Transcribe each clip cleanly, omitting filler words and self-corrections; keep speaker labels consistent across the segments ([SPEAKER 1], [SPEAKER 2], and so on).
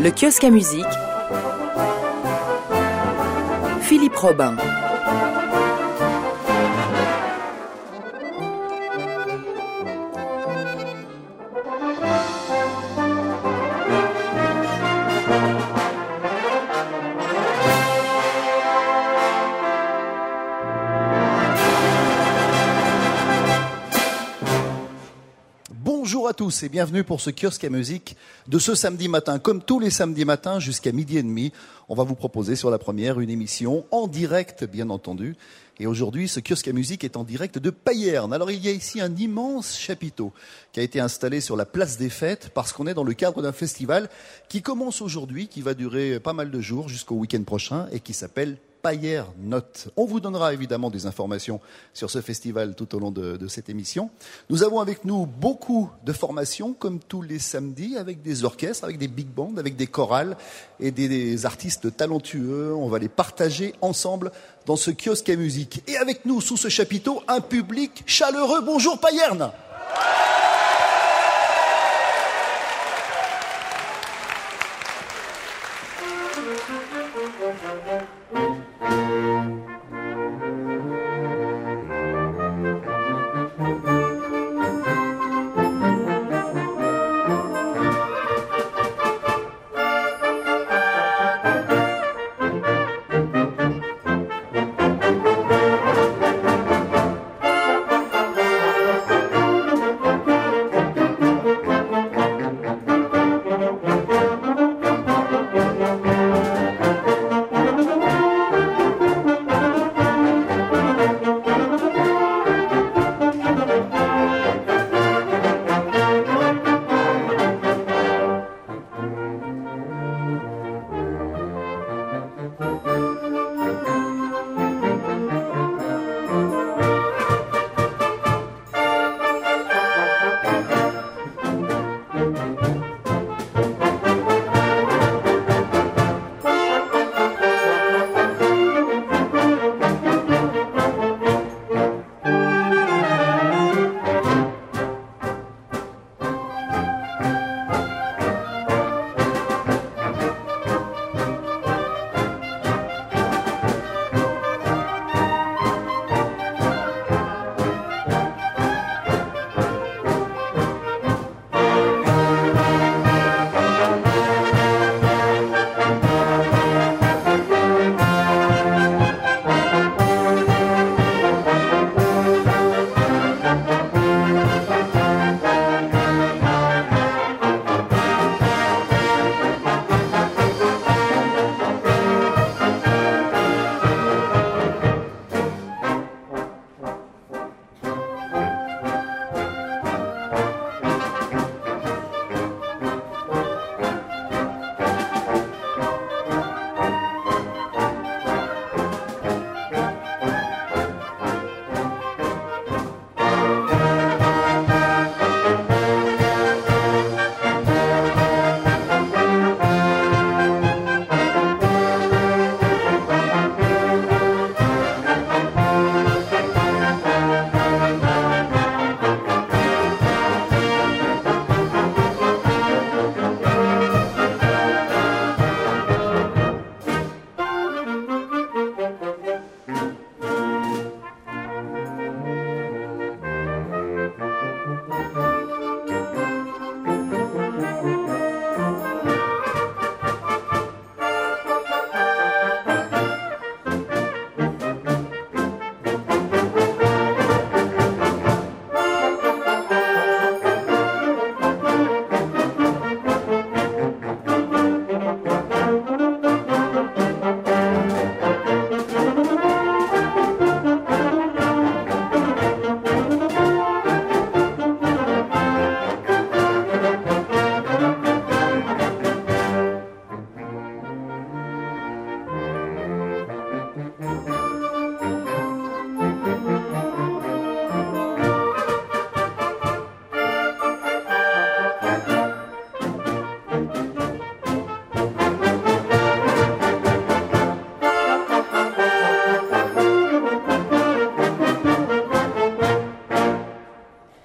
[SPEAKER 1] Le kiosque à musique, Philippe Robin.
[SPEAKER 2] Bonjour à tous et bienvenue pour ce kiosque à musique de ce samedi matin. Comme tous les samedis matins jusqu'à 12h30, on va vous proposer sur la première une émission en direct, bien entendu. Et aujourd'hui, ce kiosque à musique est en direct de Payerne. Alors il y a ici un immense chapiteau qui a été installé sur la place des Fêtes parce qu'on est dans le cadre d'un festival qui commence aujourd'hui, qui va durer pas mal de jours jusqu'au week-end prochain et qui s'appelle Payerne Note. On vous donnera évidemment des informations sur ce festival tout au long de cette émission. Nous avons avec nous beaucoup de formations, comme tous les samedis, avec des orchestres, avec des big bands, avec des chorales et des artistes talentueux. On va les partager ensemble dans ce kiosque à musique. Et avec nous, sous ce chapiteau, un public chaleureux. Bonjour Payerne!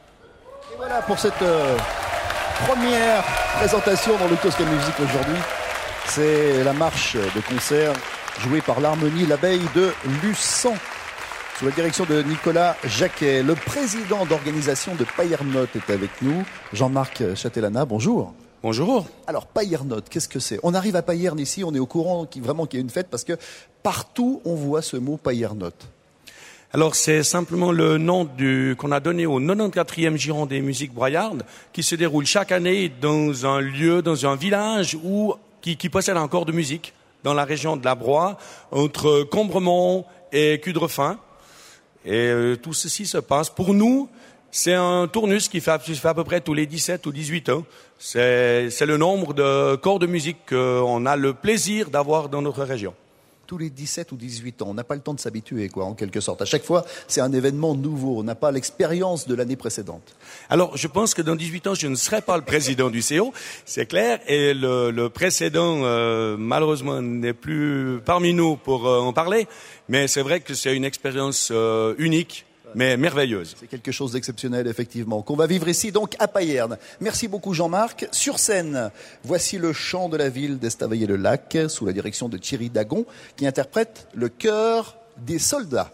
[SPEAKER 2] pour cette première présentation dans le kiosque à musique aujourd'hui. C'est la marche de concert jouée par l'harmonie L'Abeille de Luçon, sous la direction de Nicolas Jacquet. Le président d'organisation de Payernote est avec nous, Jean-Marc Chatelana. Bonjour.
[SPEAKER 3] Bonjour.
[SPEAKER 2] Alors, Payernote, qu'est-ce que c'est? On arrive à Payerne ici, on est au courant qu'il y a une fête parce que partout on voit ce mot Payernote.
[SPEAKER 3] Alors, c'est simplement le nom qu'on a donné au 94e Giron des musiques broyardes qui se déroule chaque année dans un lieu, dans un village qui possède un corps de musique dans la région de la Broye, entre Combremont et Cudrefin. Et tout ceci se passe. Pour nous, c'est un tournus qui fait à peu près tous les 17 ou 18 ans. C'est le nombre de corps de musique qu'on a le plaisir d'avoir dans notre région.
[SPEAKER 2] Tous les 17 ou 18 ans, on n'a pas le temps de s'habituer, en quelque sorte. À chaque fois, c'est un événement nouveau. On n'a pas l'expérience de l'année précédente.
[SPEAKER 3] Alors, je pense que dans 18 ans, je ne serai pas le président du CO, c'est clair. Et le précédent, malheureusement, n'est plus parmi nous pour en parler. Mais c'est vrai que c'est une expérience unique, mais merveilleuse.
[SPEAKER 2] C'est quelque chose d'exceptionnel, effectivement, qu'on va vivre ici, donc, à Payerne. Merci beaucoup, Jean-Marc. Sur scène, voici le chant de la ville d'Estavayer-le-Lac, sous la direction de Thierry Dagon, qui interprète le chœur des soldats.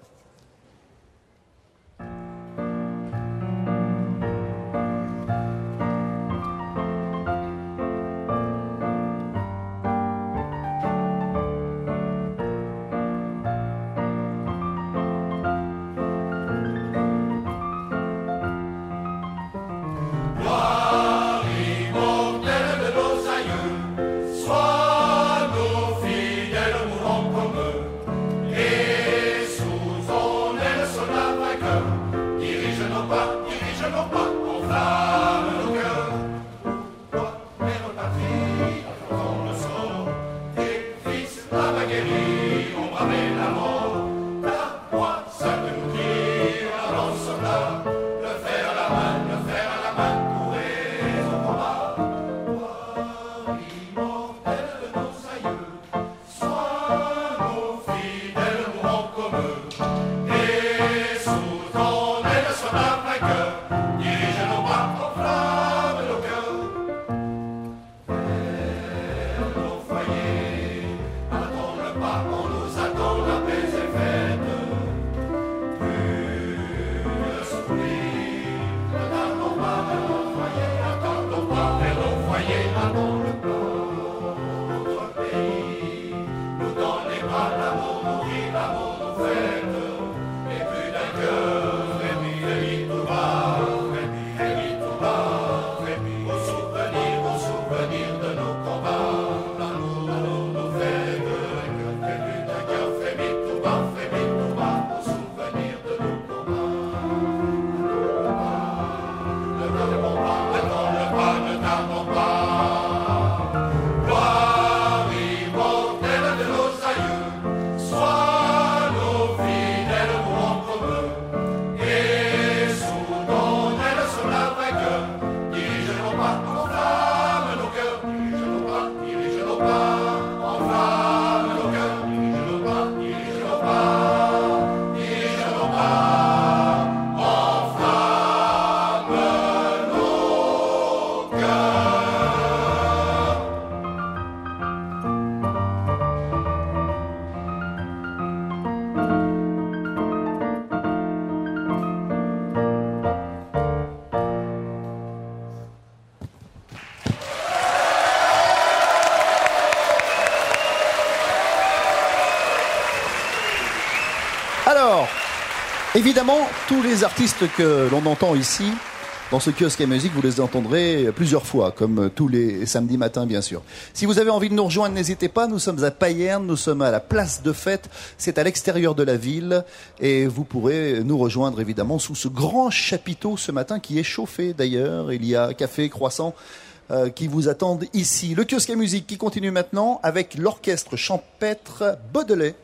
[SPEAKER 2] Alors, évidemment, tous les artistes que l'on entend ici, dans ce kiosque à musique, vous les entendrez plusieurs fois, comme tous les samedis matins, bien sûr. Si vous avez envie de nous rejoindre, n'hésitez pas. Nous sommes à Payerne, nous sommes à la place de fête. C'est à l'extérieur de la ville. Et vous pourrez nous rejoindre, évidemment, sous ce grand chapiteau ce matin qui est chauffé, d'ailleurs. Il y a café, croissant qui vous attendent ici. Le kiosque à musique qui continue maintenant avec l'orchestre champêtre Baudelaire.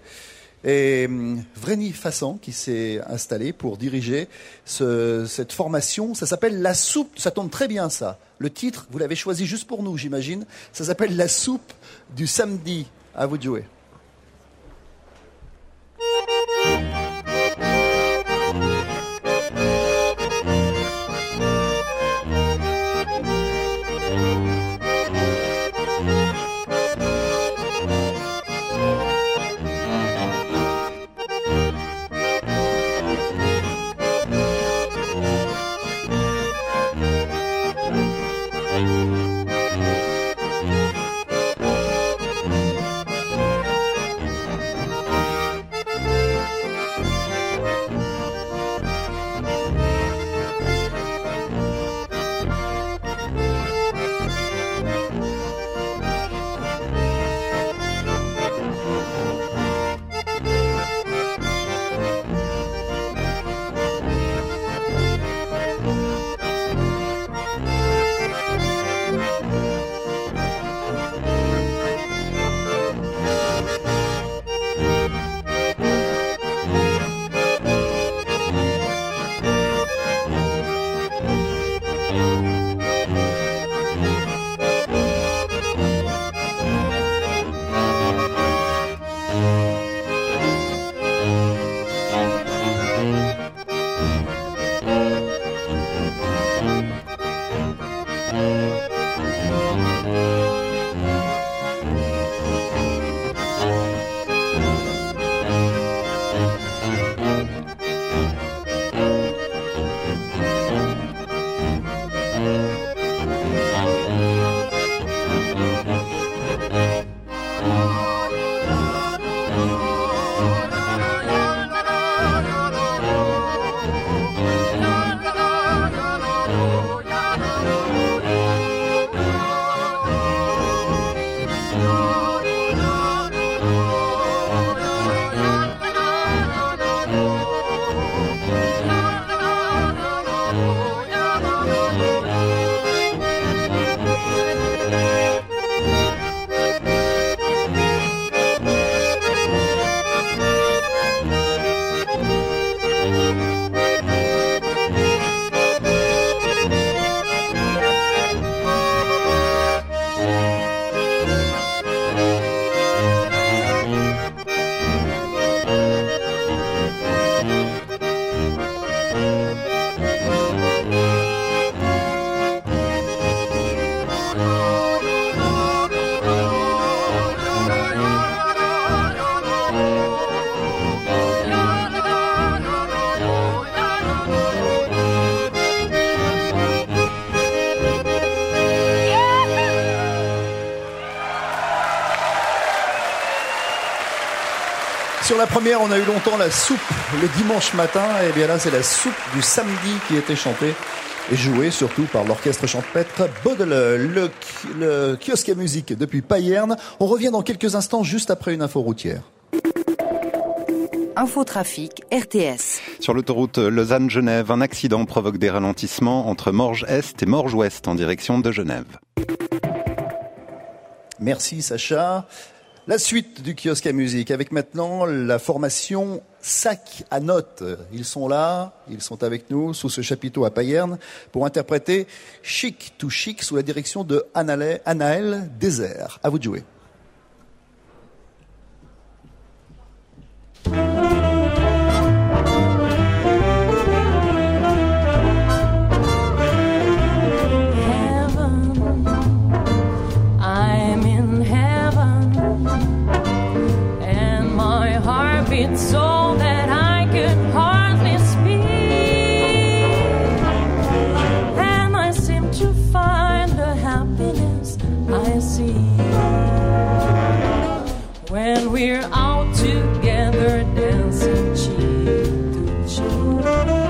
[SPEAKER 2] Et Vreni Fassan qui s'est installé pour diriger cette formation. Ça s'appelle La Soupe, ça tombe très bien ça. Le titre, vous l'avez choisi juste pour nous, j'imagine. Ça s'appelle La Soupe du samedi. À vous de jouer. Sur la première, on a eu longtemps la soupe le dimanche matin. Et bien là, c'est la soupe du samedi qui était chantée et jouée surtout par l'orchestre champêtre Baudelaire, le kiosque à musique depuis Payerne. On revient dans quelques instants, juste après une info routière.
[SPEAKER 1] Infotrafic, RTS.
[SPEAKER 4] Sur l'autoroute Lausanne-Genève, un accident provoque des ralentissements entre Morges-Est et Morges-Ouest en direction de Genève.
[SPEAKER 2] Merci Sacha. La suite du kiosque à musique avec maintenant la formation Sac à notes. Ils sont là, ils sont avec nous sous ce chapiteau à Payerne pour interpréter Chic to Chic sous la direction de Anaël Désert. À vous de jouer.
[SPEAKER 5] So that I could hardly speak, and I seem to find the happiness I see when we're out together dancing cheek to cheek.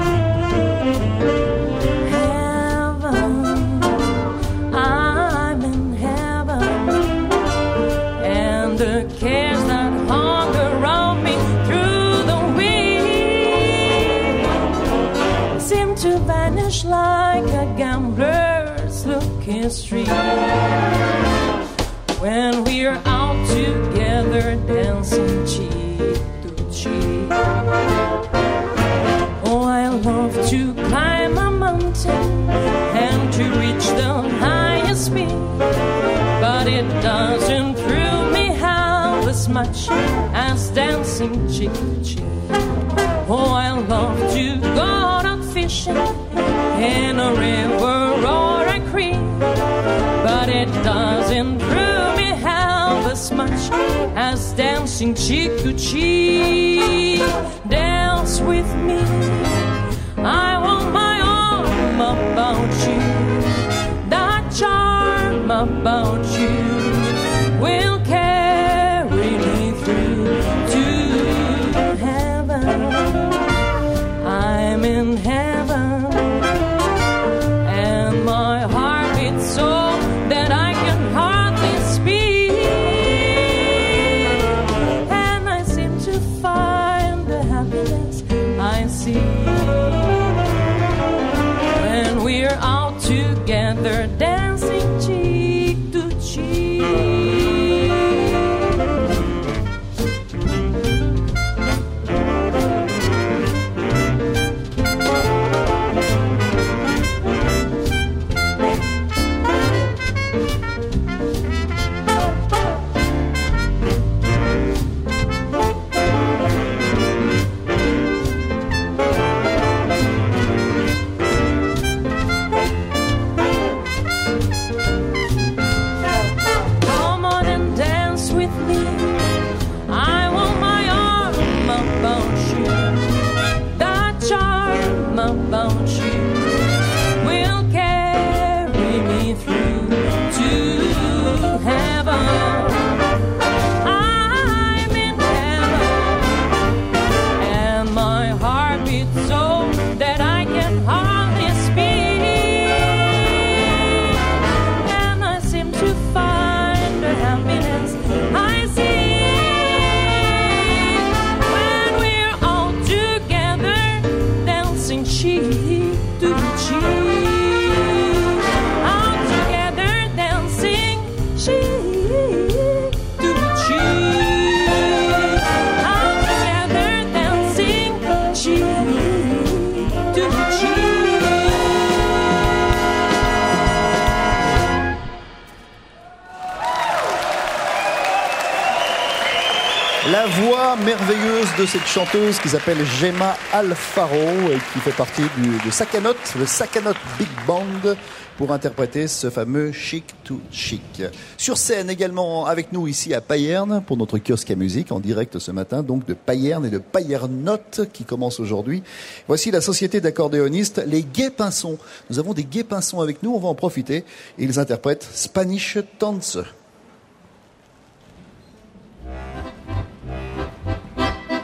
[SPEAKER 5] Heaven, I'm in heaven, and the cares that hung around me to vanish like a gambler's lucky streak when we're out together dancing cheek to cheek. Oh, I love to climb a mountain and to reach the highest peak, but it doesn't thrill me half as much as dancing cheek to cheek. Oh, I love to go out fishing in a river or a creek, but it doesn't thrill me half as much as dancing cheek to cheek. Dance with me, I want my arm about you, that charm about you will carry me through to heaven. I'm in heaven, and my heart beats so that I can hardly speak, and I seem to find the happiness I see when we're out together dancing cheek to cheek.
[SPEAKER 2] La voix merveilleuse de cette chanteuse qui s'appelle Gemma Alfaro et qui fait partie de Sac à notes, le Sac à notes Big Band, pour interpréter ce fameux Chic to Chic. Sur scène également avec nous ici à Payerne pour notre kiosque à musique en direct ce matin, donc de Payerne et de Payernotte qui commence aujourd'hui. Voici la société d'accordéonistes, les Gais Pinsons. Nous avons des Gais Pinsons avec nous, on va en profiter. Et ils interprètent Spanish Tanz.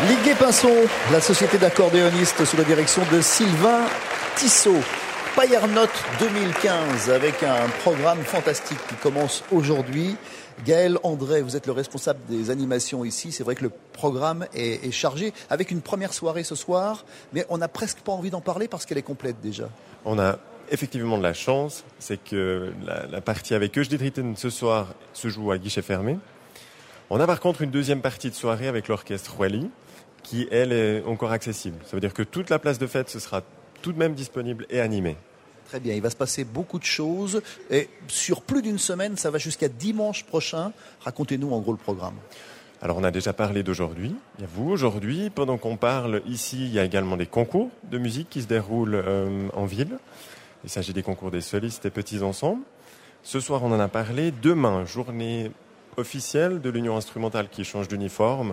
[SPEAKER 2] Liguet-Pinson, la société d'accordéonistes sous la direction de Sylvain Tissot. Payernot 2015 avec un programme fantastique qui commence aujourd'hui. Gaël André, vous êtes le responsable des animations ici. C'est vrai que le programme est chargé avec une première soirée ce soir, mais on n'a presque pas envie d'en parler parce qu'elle est complète déjà.
[SPEAKER 6] On a effectivement de la chance, c'est que la partie avec Euge Dritten ce soir se joue à guichet fermé. On a par contre une deuxième partie de soirée avec l'orchestre Wally qui, elle, est encore accessible. Ça veut dire que toute la place de fête, ce sera tout de même disponible et animée.
[SPEAKER 2] Très bien, il va se passer beaucoup de choses et sur plus d'une semaine, ça va jusqu'à dimanche prochain. Racontez-nous en gros le programme.
[SPEAKER 6] Alors on a déjà parlé d'aujourd'hui, il y a vous aujourd'hui, pendant qu'on parle ici, il y a également des concours de musique qui se déroulent en ville. Il s'agit des concours des solistes et petits ensembles. Ce soir on en a parlé, demain, journée officielle de l'Union instrumentale qui change d'uniforme.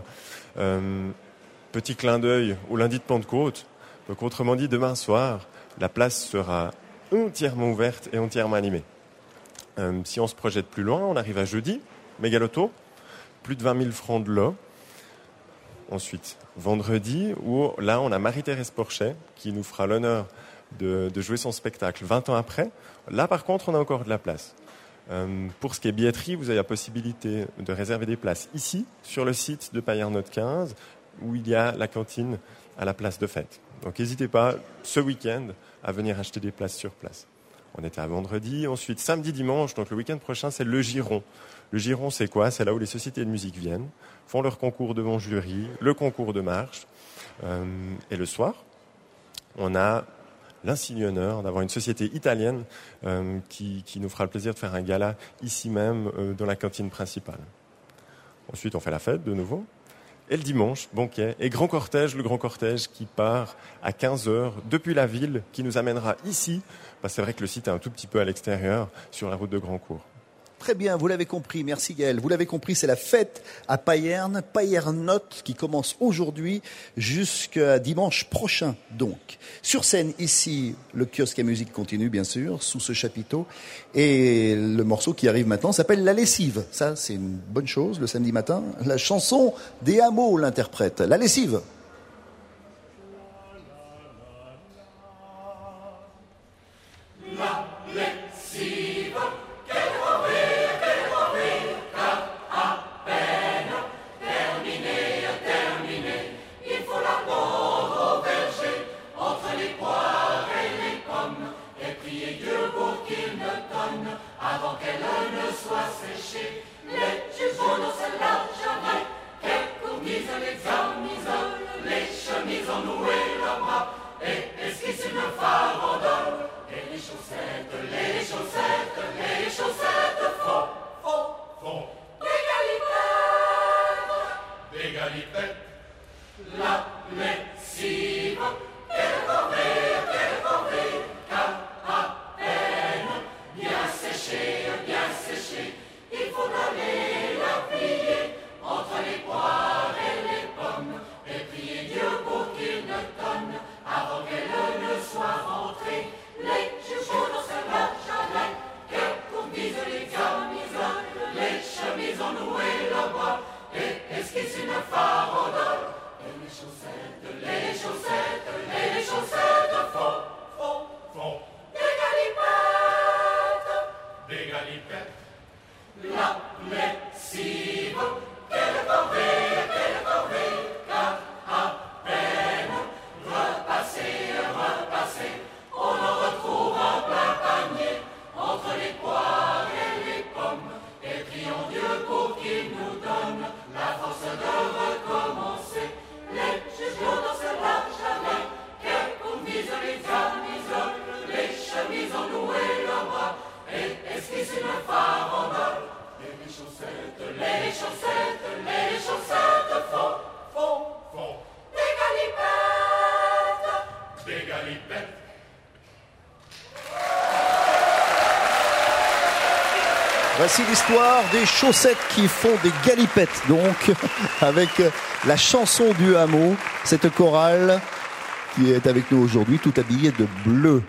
[SPEAKER 6] Petit clin d'œil au lundi de Pentecôte. Donc autrement dit, demain soir, la place sera entièrement ouverte et entièrement animée. Si on se projette plus loin, on arrive à jeudi, Mégaloto, plus de 20 000 francs de lot. Ensuite, vendredi, où là, on a Marie-Thérèse Porchet qui nous fera l'honneur de jouer son spectacle 20 ans après. Là, par contre, on a encore de la place. Pour ce qui est billetterie, vous avez la possibilité de réserver des places ici, sur le site de Payernot 15, où il y a la cantine à la place de fête. Donc n'hésitez pas, ce week-end, à venir acheter des places sur place. On était à vendredi, ensuite samedi, dimanche, donc le week-end prochain, c'est le Giron. Le Giron, c'est quoi? C'est là où les sociétés de musique viennent, font leur concours de bon jury, le concours de marche. Et le soir, on a l'insigne honneur d'avoir une société italienne qui nous fera le plaisir de faire un gala ici même, dans la cantine principale. Ensuite, on fait la fête de nouveau. Et le dimanche, banquet et grand cortège, le grand cortège qui part à 15h depuis la ville, qui nous amènera ici. C'est vrai que le site est un tout petit peu à l'extérieur, sur la route de Grandcourt.
[SPEAKER 2] Très bien, vous l'avez compris, merci Gaël. Vous l'avez compris, c'est la fête à Payerne, Payernot, qui commence aujourd'hui jusqu'à dimanche prochain donc. Sur scène ici, le kiosque à musique continue bien sûr, sous ce chapiteau. Et le morceau qui arrive maintenant s'appelle La Lessive. Ça, c'est une bonne chose le samedi matin. La chanson des Hameaux l'interprète. La Lessive. Voici l'histoire des chaussettes qui font des galipettes, donc, avec la chanson du hameau, cette chorale qui est avec nous aujourd'hui, tout habillée de bleu.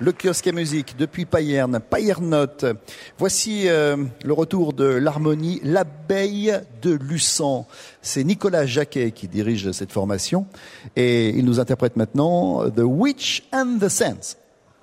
[SPEAKER 2] le kiosque à musique depuis Payerne, Payernotte. Voici le retour de l'harmonie L'Abeille de Luçon. C'est Nicolas Jacquet qui dirige cette formation et il nous interprète maintenant The Witch and the Saints.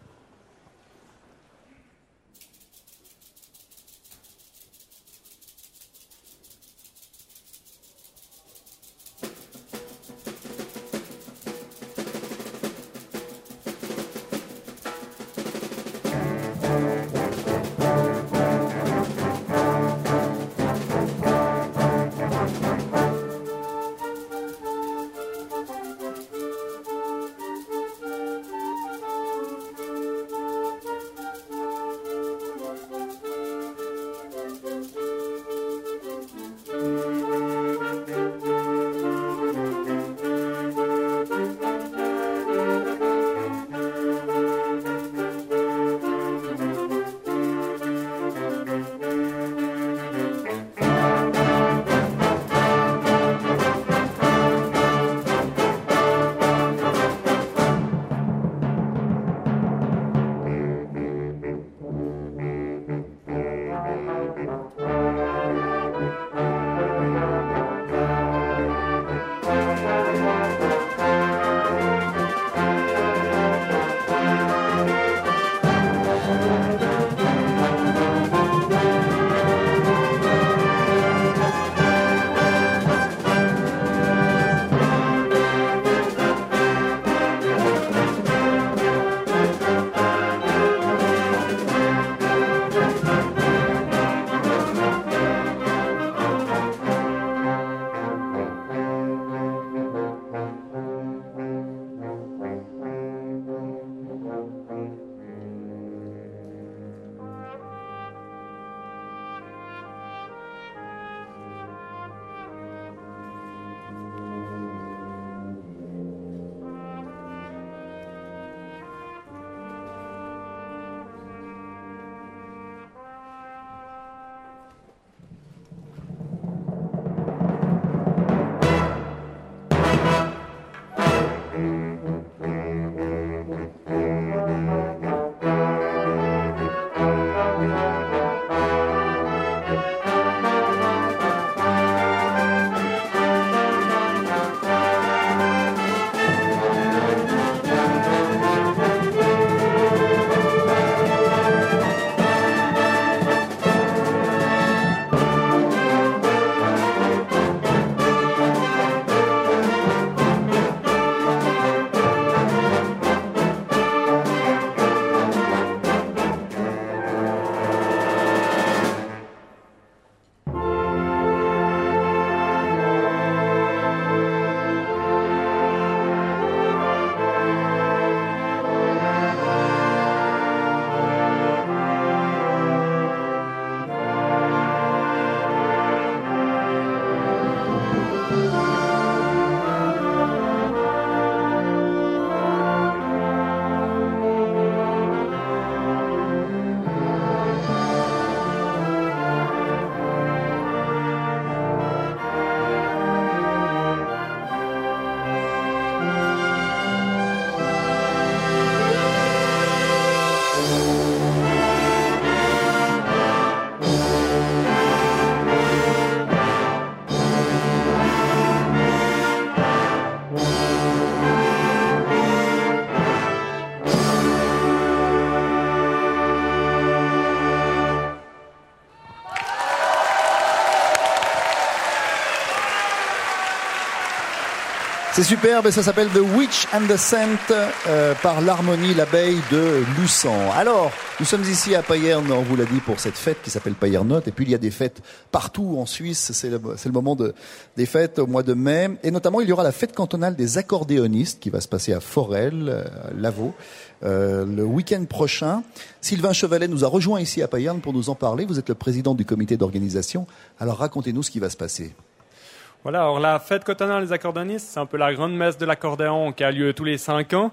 [SPEAKER 2] C'est superbe et ça s'appelle The Witch and the Saint par l'harmonie L'Abeille de Luçon. Alors, nous sommes ici à Payerne, on vous l'a dit, pour cette fête qui s'appelle Payernotte. Et puis il y a des fêtes partout en Suisse, c'est le moment des fêtes au mois de mai. Et notamment, il y aura la fête cantonale des accordéonistes qui va se passer à Forel, Lavaux, le week-end prochain. Sylvain Chevalet nous a rejoint ici à Payerne pour nous en parler. Vous êtes le président du comité d'organisation. Alors racontez-nous ce qui va se passer.
[SPEAKER 7] Voilà, alors la fête cantonale des accordéonistes, c'est un peu la grande messe de l'accordéon qui a lieu tous les 5 ans.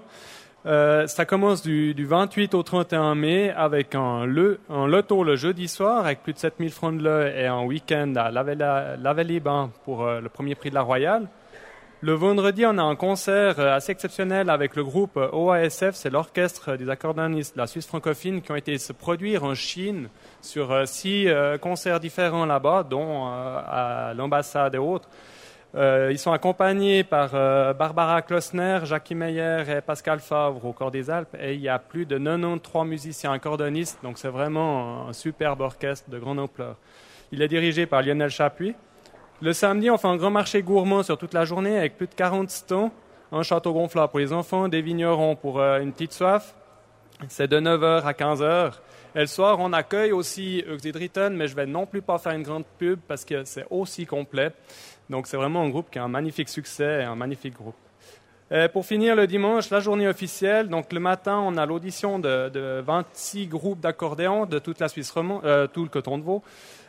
[SPEAKER 7] Ça commence du 28 au 31 mai avec un loto le jeudi soir avec plus de 7000 francs de l'heure et un week-end à Laval-les-Bains pour le premier prix de la Royale. Le vendredi, on a un concert assez exceptionnel avec le groupe OASF, c'est l'orchestre des accordéonistes de la Suisse francophone qui ont été se produire en Chine sur 6 concerts différents là-bas, dont à l'ambassade et autres. Ils sont accompagnés par Barbara Klossner, Jackie Meyer et Pascal Favre au Corps des Alpes. Et il y a plus de 93 musiciens accordéonistes, donc c'est vraiment un superbe orchestre de grande ampleur. Il est dirigé par Lionel Chapuis. Le samedi, on fait un grand marché gourmand sur toute la journée avec plus de 40 stands, un château gonflable pour les enfants, des vignerons pour une petite soif. C'est de 9h à 15h. Et le soir, on accueille aussi Uxidriton, mais je ne vais non plus pas faire une grande pub parce que c'est aussi complet. Donc c'est vraiment un groupe qui a un magnifique succès et un magnifique groupe. Et pour finir, le dimanche, la journée officielle. Donc le matin, on a l'audition de 26 groupes d'accordéons de toute la Suisse romande, tout le canton de Vaud.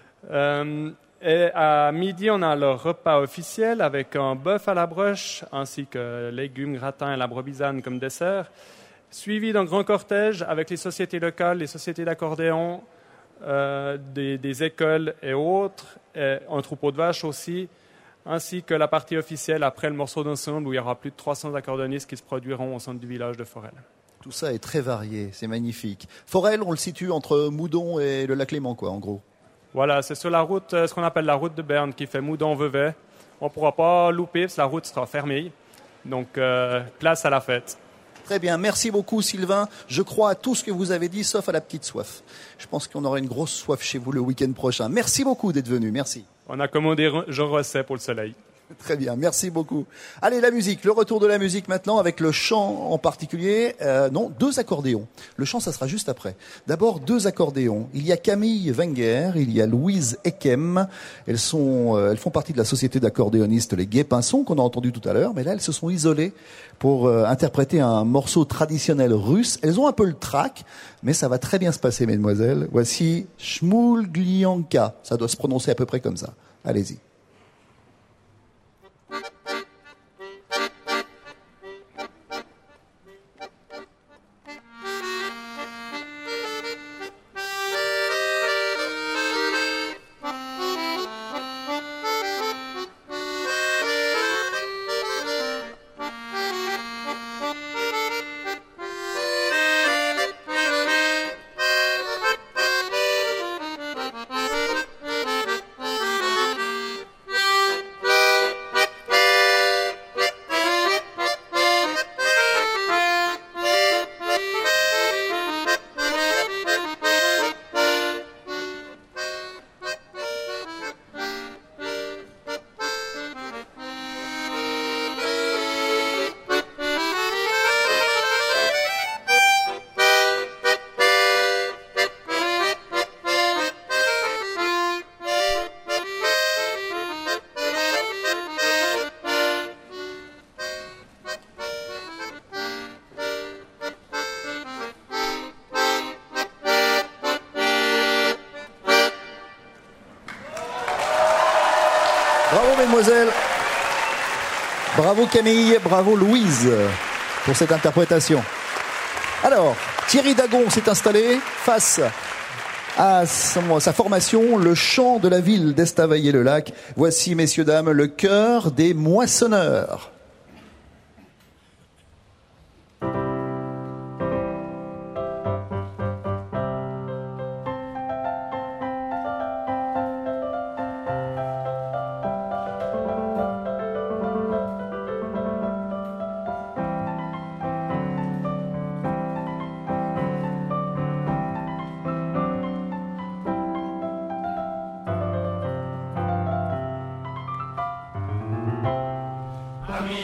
[SPEAKER 7] Et à midi, on a le repas officiel avec un bœuf à la broche ainsi que légumes, gratins et la brobisane comme dessert, suivi d'un grand cortège avec les sociétés locales, les sociétés d'accordéon, des écoles et autres, et un troupeau de vaches aussi, ainsi que la partie officielle après le morceau d'ensemble où il y aura plus de 300 accordéonistes qui se produiront au centre du village de Forel.
[SPEAKER 2] Tout ça est très varié, c'est magnifique. Forel, on le situe entre Moudon et le lac Léman, quoi, en gros.
[SPEAKER 7] Voilà, c'est sur la route, ce qu'on appelle la route de Berne, qui fait Moudon-Vevey. On ne pourra pas louper, parce que la route sera fermée. Donc, place à la fête.
[SPEAKER 2] Très bien, merci beaucoup Sylvain. Je crois à tout ce que vous avez dit, sauf à la petite soif. Je pense qu'on aura une grosse soif chez vous le week-end prochain. Merci beaucoup d'être venu, merci.
[SPEAKER 7] On a commandé Jean Rosset pour le soleil.
[SPEAKER 2] Très bien, merci beaucoup. Allez, la musique, le retour de la musique maintenant avec le chant en particulier. Non, 2 accordéons. Le chant, ça sera juste après. D'abord, 2 accordéons. Il y a Camille Wenger, il y a Louise Ekem. Elles font partie de la société d'accordéonistes Les Guets-Pinsons qu'on a entendu tout à l'heure, mais là, elles se sont isolées pour interpréter un morceau traditionnel russe. Elles ont un peu le trac, mais ça va très bien se passer, mesdemoiselles. Voici Shmulglianka. Ça doit se prononcer à peu près comme ça. Allez-y. Bravo mesdemoiselles, bravo Camille, bravo Louise pour cette interprétation. Alors, Thierry Dagon s'est installé face à sa formation, le chant de la ville d'Estavayer-le-Lac. Voici, messieurs, dames, le chœur des moissonneurs.
[SPEAKER 8] Ami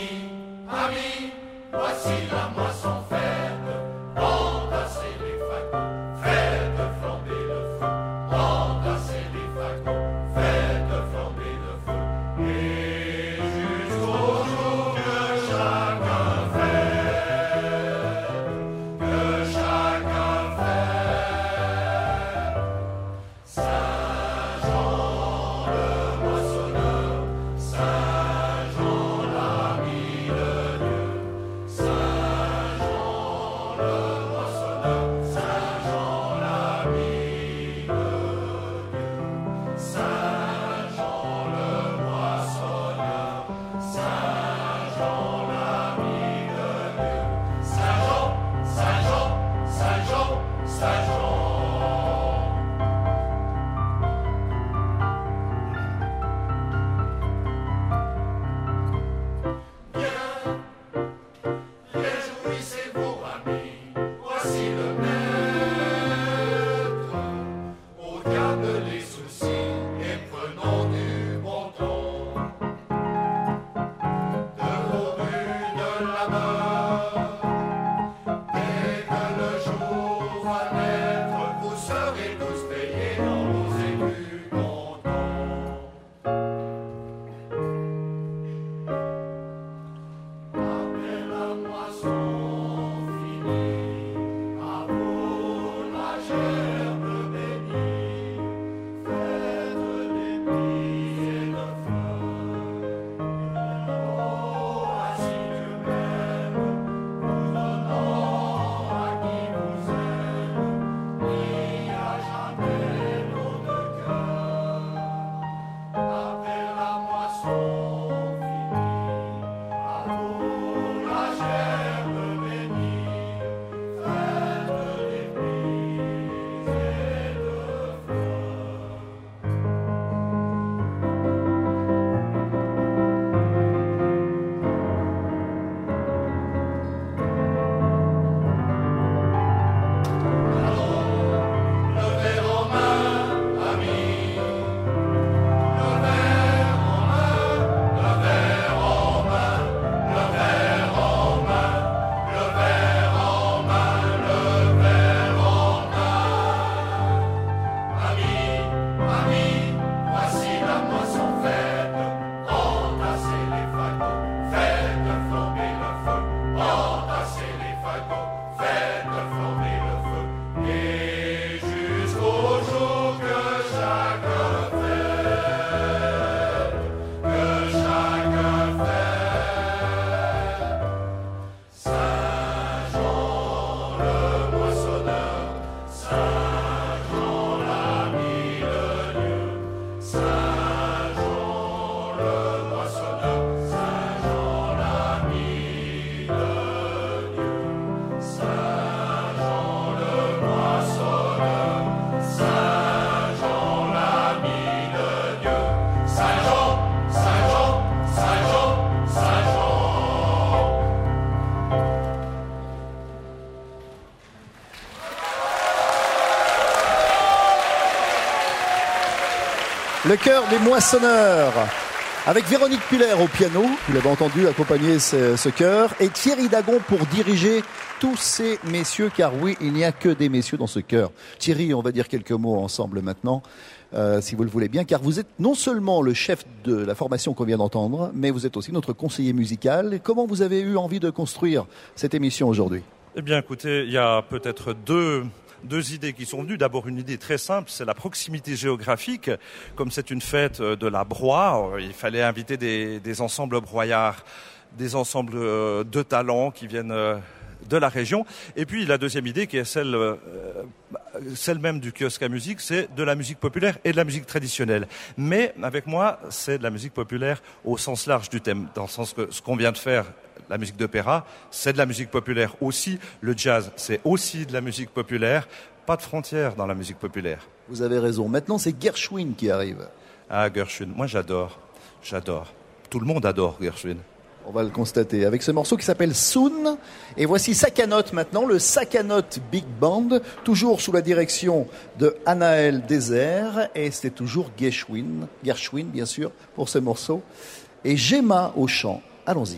[SPEAKER 2] Le chœur des Moissonneurs, avec Véronique Puller au piano, vous l'avez entendu accompagner ce chœur, et Thierry Dagon pour diriger tous ces messieurs, car oui, il n'y a que des messieurs dans ce chœur. Thierry, on va dire quelques mots ensemble maintenant, si vous le voulez bien, car vous êtes non seulement le chef de la formation qu'on vient d'entendre, mais vous êtes aussi notre conseiller musical. Comment vous avez eu envie de construire cette émission aujourd'hui ?
[SPEAKER 8] Eh bien, écoutez, il y a peut-être deux idées qui sont venues. D'abord, une idée très simple, c'est la proximité géographique. Comme c'est une fête de la broie, il fallait inviter des ensembles broyards, des ensembles de talents qui viennent de la région. Et puis, la deuxième idée, qui est celle même du kiosque à musique, c'est de la musique populaire et de la musique traditionnelle. Mais, avec moi, c'est de la musique populaire au sens large du thème, dans le sens que ce qu'on vient de faire, la musique d'opéra, c'est de la musique populaire aussi. Le jazz, c'est aussi de la musique populaire. Pas de frontières dans la musique populaire.
[SPEAKER 2] Vous avez raison. Maintenant, c'est Gershwin qui arrive.
[SPEAKER 8] Ah, Gershwin. Moi, j'adore. Tout le monde adore Gershwin.
[SPEAKER 2] On va le constater avec ce morceau qui s'appelle Soon. Et voici Sakanote maintenant, le Sakanote Big Band, toujours sous la direction de Anaël Désert. Et c'est toujours Gershwin bien sûr, pour ce morceau. Et Gemma au chant. Allons-y.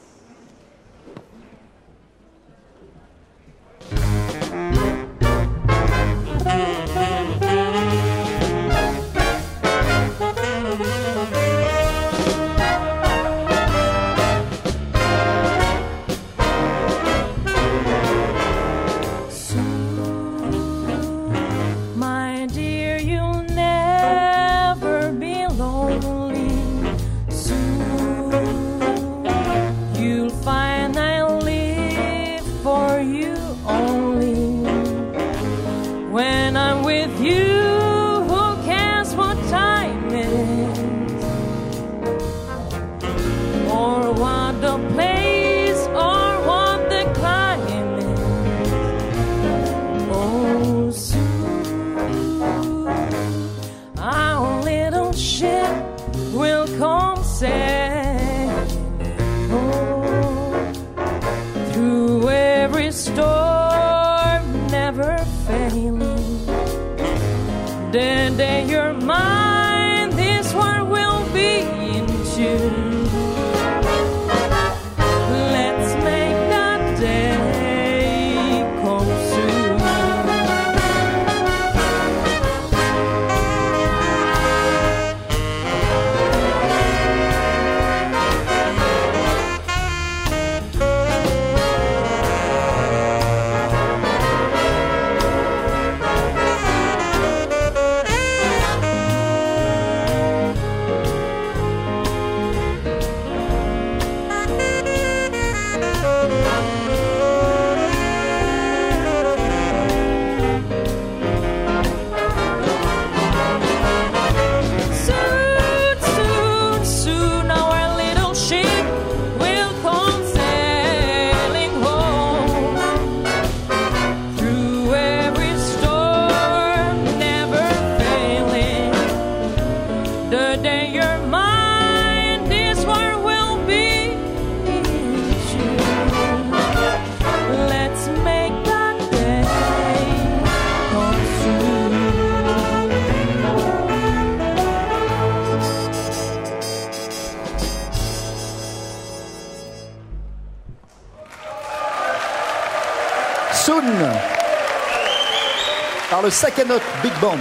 [SPEAKER 2] Par le Sakanote Big Band.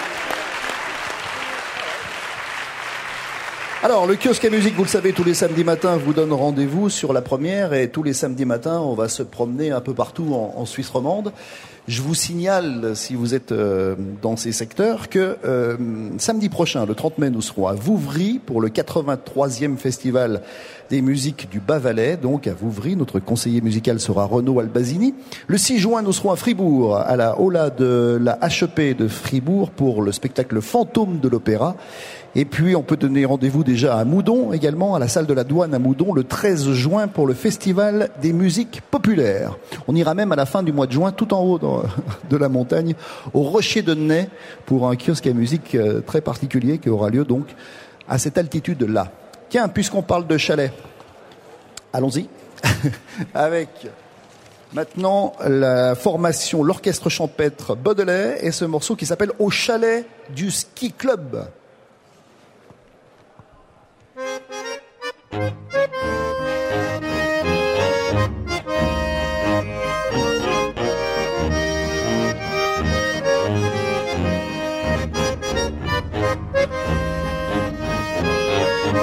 [SPEAKER 2] Alors, le kiosque à musique, vous le savez, tous les samedis matins, vous donne rendez-vous sur la première, et tous les samedis matins, on va se promener un peu partout en Suisse romande. Je vous signale, si vous êtes dans ces secteurs, que samedi prochain, le 30 mai, nous serons à Vouvry pour le 83e festival des musiques du Bas-Valais, donc à Vouvry. Notre conseiller musical sera Renaud Albazini. Le 6 juin, nous serons à Fribourg, à la Aula de la HEP de Fribourg pour le spectacle Fantôme de l'Opéra. Et puis, on peut donner rendez-vous déjà à Moudon, également, à la salle de la Douane à Moudon, le 13 juin pour le Festival des musiques populaires. On ira même à la fin du mois de juin, tout en haut de la montagne, au Rocher de Ney, pour un kiosque à musique très particulier qui aura lieu donc à cette altitude-là. Tiens, puisqu'on parle de chalet, allons-y, avec maintenant la formation, l'orchestre champêtre Baudelaire et ce morceau qui s'appelle Au chalet du ski club.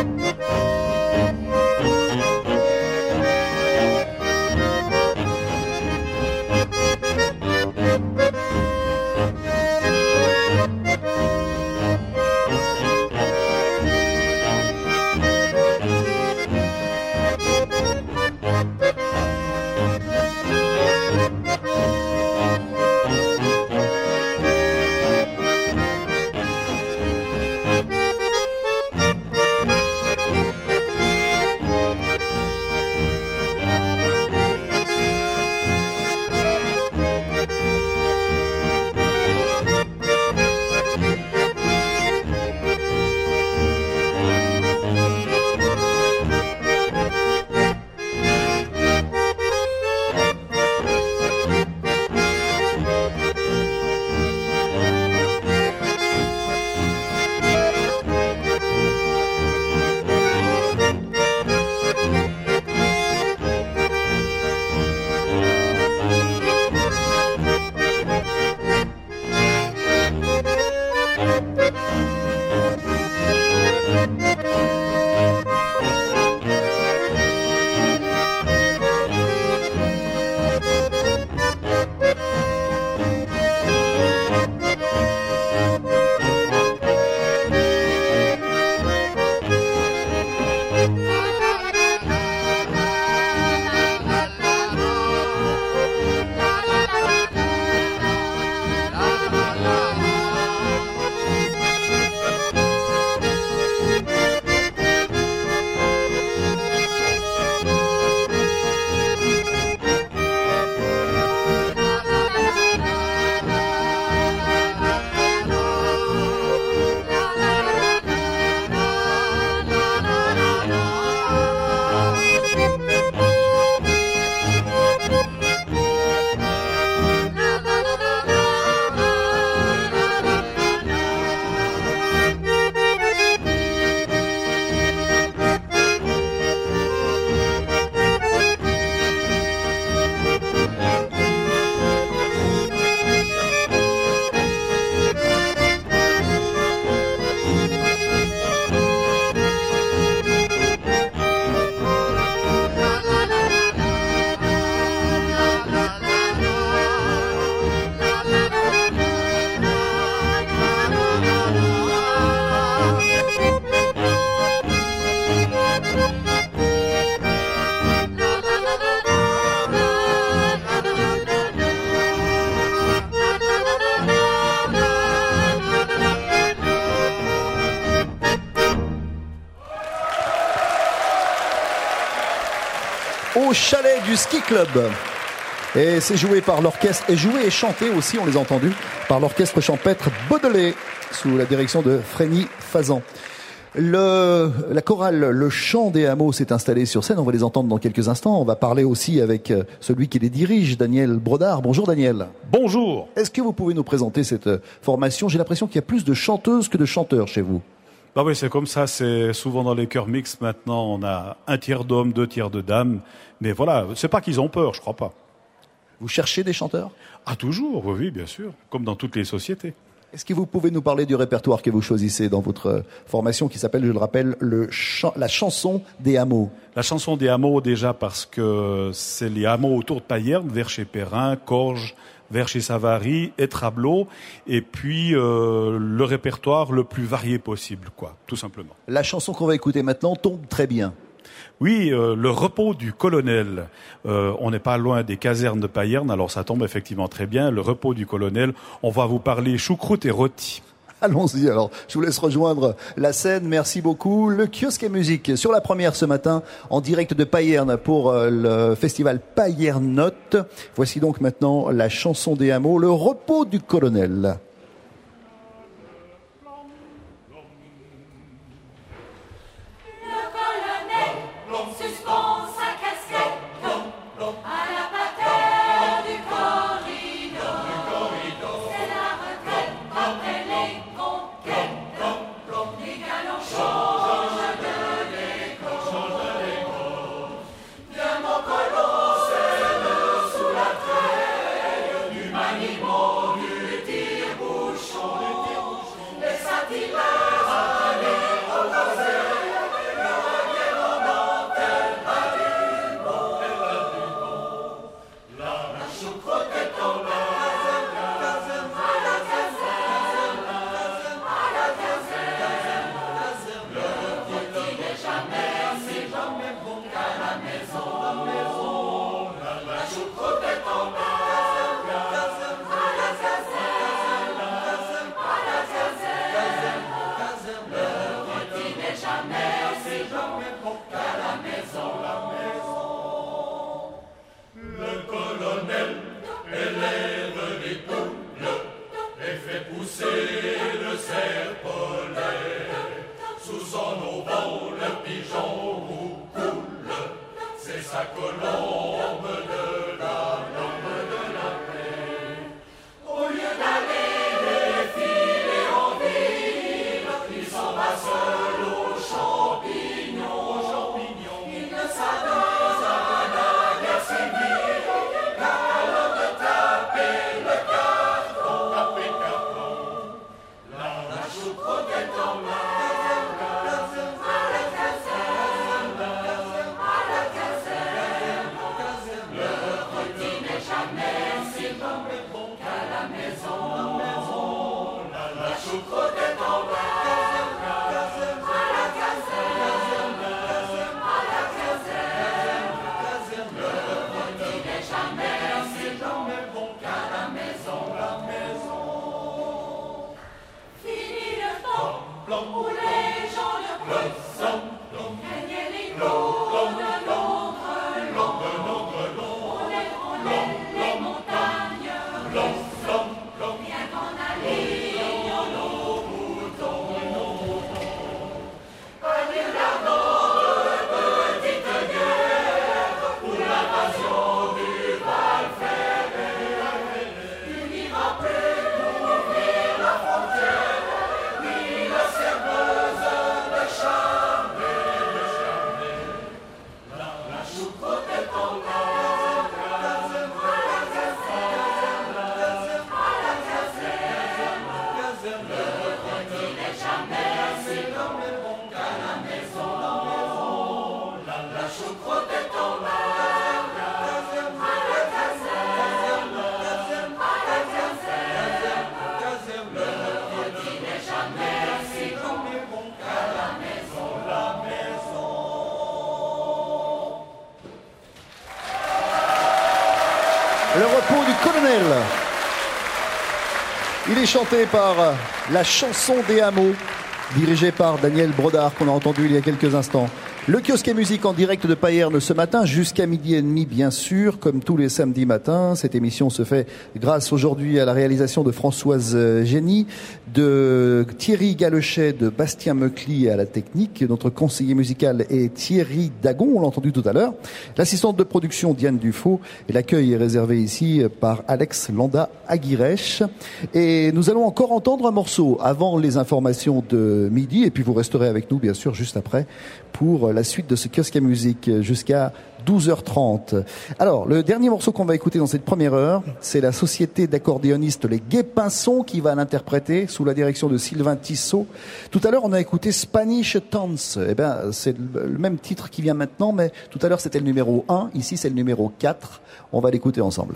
[SPEAKER 2] Au chalet du ski club. Et c'est joué par l'orchestre, et joué et chanté aussi, on les a entendus, par l'orchestre champêtre Baudelais, sous la direction de Frény Fazan. La chorale Le Chant des Hameaux s'est installée sur scène, on va les entendre dans quelques instants. On va parler aussi avec celui qui les dirige, Daniel Brodard. Bonjour Daniel.
[SPEAKER 9] Bonjour.
[SPEAKER 2] Est-ce que vous pouvez nous présenter cette formation? J'ai l'impression qu'il y a plus de chanteuses que de chanteurs chez vous.
[SPEAKER 9] Bah oui, c'est comme ça, c'est souvent dans les chœurs mixtes maintenant, on a un tiers d'hommes, 2 tiers de dames. Mais voilà, c'est pas qu'ils ont peur, je crois pas.
[SPEAKER 2] Vous cherchez des chanteurs?
[SPEAKER 9] Ah toujours, oui, bien sûr, comme dans toutes les sociétés.
[SPEAKER 2] Est-ce que vous pouvez nous parler du répertoire que vous choisissez dans votre formation qui s'appelle, je le rappelle, la chanson des hameaux?
[SPEAKER 9] La chanson des hameaux déjà parce que c'est les hameaux autour de Payerne, vers chez Perrin, Corge, vers chez Savary, Étrablot, et puis le répertoire le plus varié possible, quoi, tout simplement.
[SPEAKER 2] La chanson qu'on va écouter maintenant tombe très bien.
[SPEAKER 9] Oui, le repos du colonel. On n'est pas loin des casernes de Payerne, alors ça tombe effectivement très bien. Le repos du colonel, on va vous parler choucroute et rôti.
[SPEAKER 2] Allons-y alors, je vous laisse rejoindre la scène, merci beaucoup. Le kiosque et musique sur la première ce matin, en direct de Payerne pour le festival Payerne Note. Voici donc maintenant la chanson des hameaux, le repos du colonel.
[SPEAKER 10] Maniement du tir
[SPEAKER 2] Le repos du colonel. Il est chanté par la chanson des hameaux, dirigée par Daniel Brodard, qu'on a entendu il y a quelques instants. Le kiosque et musique en direct de Payerne ce matin jusqu'à 12h30, bien sûr, comme tous les samedis matins. Cette émission se fait grâce aujourd'hui à la réalisation de Françoise Génie, de Thierry Galechet, de Bastien Meucli à la technique. Notre conseiller musical est Thierry Dagon, on l'a entendu tout à l'heure. L'assistante de production Diane Dufaux, et l'accueil est réservé ici par Alex Landa Aguirèche. Et nous allons encore entendre un morceau avant les informations de midi, et puis vous resterez avec nous, bien sûr, juste après, pour la suite de ce kiosque à musique jusqu'à 12h30. Alors, le dernier morceau qu'on va écouter dans cette première heure, c'est la société d'accordéonistes Les Guépinsons qui va l'interpréter sous la direction de Sylvain Tissot. Tout à l'heure, on a écouté Spanish Dance. Eh ben, c'est le même titre qui vient maintenant, mais tout à l'heure, c'était le numéro 1. Ici, c'est le numéro 4. On va l'écouter ensemble.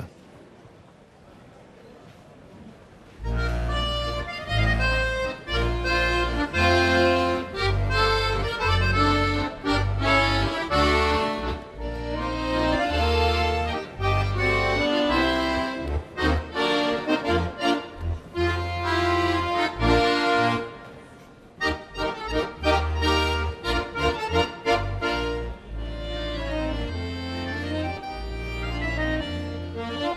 [SPEAKER 10] Thank you.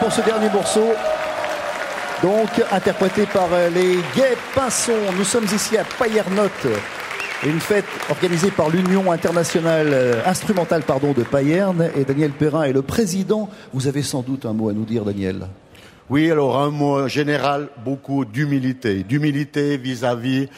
[SPEAKER 2] pour ce dernier morceau. Donc, interprété par les Gays Pinsons. Nous sommes ici à Payernotte. Une fête organisée par l'Union internationale instrumentale de Payerne. Et Daniel Perrin est le président. Vous avez sans doute un mot à nous dire, Daniel.
[SPEAKER 10] Oui, alors un mot général, beaucoup d'humilité. D'humilité vis-à-vis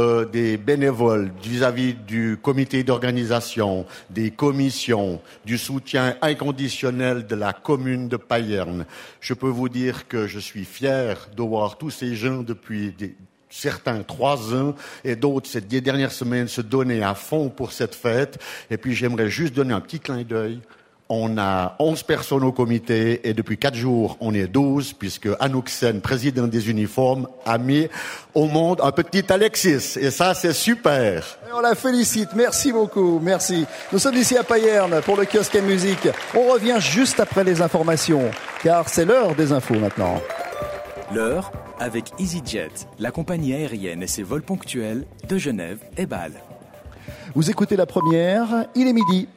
[SPEAKER 10] des bénévoles, vis-à-vis du comité d'organisation, des commissions, du soutien inconditionnel de la commune de Payerne. Je peux vous dire que je suis fier de voir tous ces gens depuis certains 3 ans et d'autres ces 10 dernières semaines se donner à fond pour cette fête. Et puis j'aimerais juste donner un petit clin d'œil. On a 11 personnes au comité et depuis 4 jours, on est 12 puisque Anouk Sen, président des uniformes, a mis au monde un petit Alexis. Et ça, c'est super.
[SPEAKER 2] Et on la félicite. Merci beaucoup. Merci. Nous sommes ici à Payerne pour le kiosque à musique. On revient juste après les informations, car c'est l'heure des infos maintenant.
[SPEAKER 11] L'heure avec EasyJet, la compagnie aérienne et ses vols ponctuels de Genève et Bâle.
[SPEAKER 2] Vous écoutez la première, il est midi.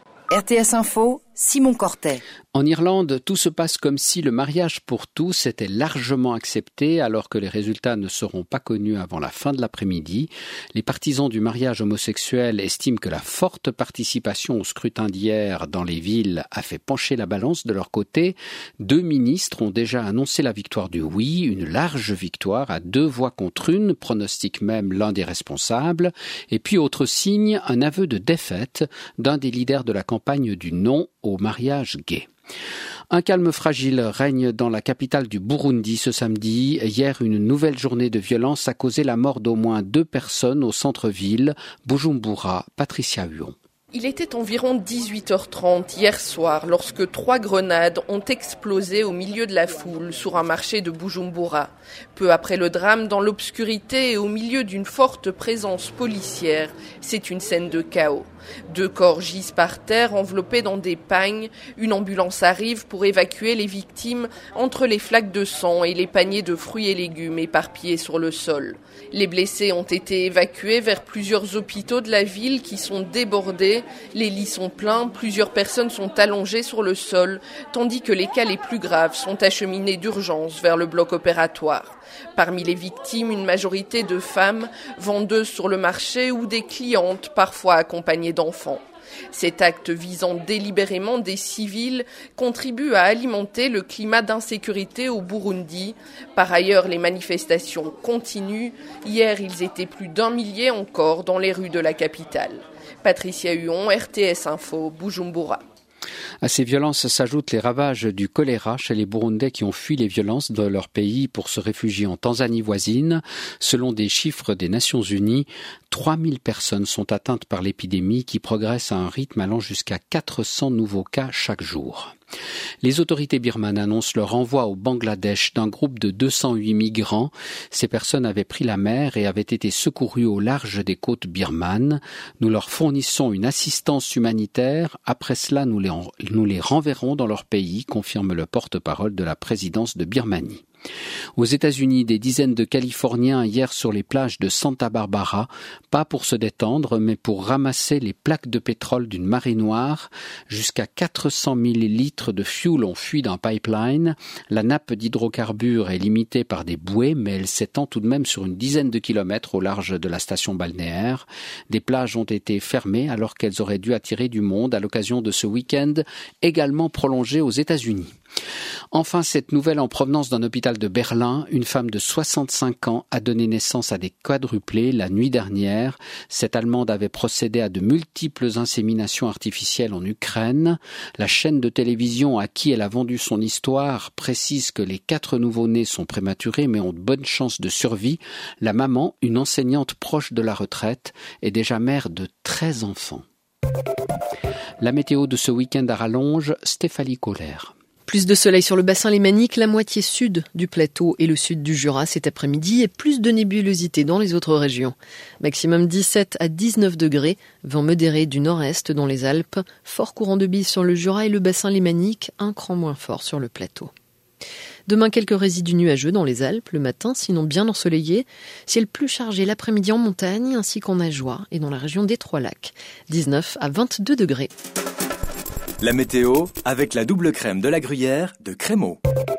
[SPEAKER 1] RTS Info, Simon Cortet.
[SPEAKER 12] En Irlande, tout se passe comme si le mariage pour tous était largement accepté alors que les résultats ne seront pas connus avant la fin de l'après-midi. Les partisans du mariage homosexuel estiment que la forte participation au scrutin d'hier dans les villes a fait pencher la balance de leur côté. 2 ministres ont déjà annoncé la victoire du oui, une large victoire à 2 voix contre 1, pronostique même l'un des responsables. Et puis autre signe, un aveu de défaite d'un des leaders de la campagne du non au mariage gay. Un calme fragile règne dans la capitale du Burundi ce samedi. Hier, une nouvelle journée de violence a causé la mort d'au moins 2 personnes au centre-ville, Bujumbura. Patricia Huon.
[SPEAKER 13] Il était environ 18h30 hier soir lorsque 3 grenades ont explosé au milieu de la foule sur un marché de Bujumbura. Peu après le drame, dans l'obscurité et au milieu d'une forte présence policière, c'est une scène de chaos. 2 corps gisent par terre, enveloppés dans des pagnes. Une ambulance arrive pour évacuer les victimes entre les flaques de sang et les paniers de fruits et légumes éparpillés sur le sol. Les blessés ont été évacués vers plusieurs hôpitaux de la ville qui sont débordés. Les lits sont pleins, plusieurs personnes sont allongées sur le sol, tandis que les cas les plus graves sont acheminés d'urgence vers le bloc opératoire. Parmi les victimes, une majorité de femmes, vendeuses sur le marché ou des clientes, parfois accompagnées d'enfants. Cet acte visant délibérément des civils contribue à alimenter le climat d'insécurité au Burundi. Par ailleurs, les manifestations continuent. Hier, ils étaient plus d'1 millier encore dans les rues de la capitale. Patricia Huon, RTS Info, Bujumbura.
[SPEAKER 12] À ces violences s'ajoutent les ravages du choléra chez les Burundais qui ont fui les violences de leur pays pour se réfugier en Tanzanie voisine. Selon des chiffres des Nations Unies, 3000 personnes sont atteintes par l'épidémie qui progresse à un rythme allant jusqu'à 400 nouveaux cas chaque jour. Les autorités birmanes annoncent le renvoi au Bangladesh d'un groupe de 208 migrants. Ces personnes avaient pris la mer et avaient été secourues au large des côtes birmanes. Nous leur fournissons une assistance humanitaire. Après cela, nous les renverrons dans leur pays, confirme le porte-parole de la présidence de Birmanie. Aux États-Unis, des dizaines de Californiens hier sur les plages de Santa Barbara, pas pour se détendre, mais pour ramasser les plaques de pétrole d'une marée noire. Jusqu'à 400 000 litres de fuel ont fui d'un pipeline. La nappe d'hydrocarbures est limitée par des bouées, mais elle s'étend tout de même sur une dizaine de kilomètres au large de la station balnéaire. Des plages ont été fermées alors qu'elles auraient dû attirer du monde à l'occasion de ce week-end également prolongé aux États-Unis. Enfin, cette nouvelle en provenance d'un hôpital de Berlin, une femme de 65 ans a donné naissance à des quadruplés la nuit dernière. Cette Allemande avait procédé à de multiples inséminations artificielles en Ukraine. La chaîne de télévision à qui elle a vendu son histoire précise que les 4 nouveau-nés sont prématurés mais ont de bonnes chances de survie. La maman, une enseignante proche de la retraite, est déjà mère de 13 enfants. La météo de ce week-end à rallonge, Stéphanie Kohler.
[SPEAKER 14] Plus de soleil sur le bassin lémanique, la moitié sud du plateau et le sud du Jura cet après-midi et plus de nébulosité dans les autres régions. Maximum 17 à 19 degrés, vent modéré du nord-est dans les Alpes, fort courant de bise sur le Jura et le bassin lémanique, un cran moins fort sur le plateau. Demain, quelques résidus nuageux dans les Alpes le matin, sinon bien ensoleillé. Ciel plus chargé l'après-midi en montagne ainsi qu'en Ajoie et dans la région des Trois-Lacs. 19 à 22 degrés.
[SPEAKER 11] La météo avec la double crème de la Gruyère de Crémeau.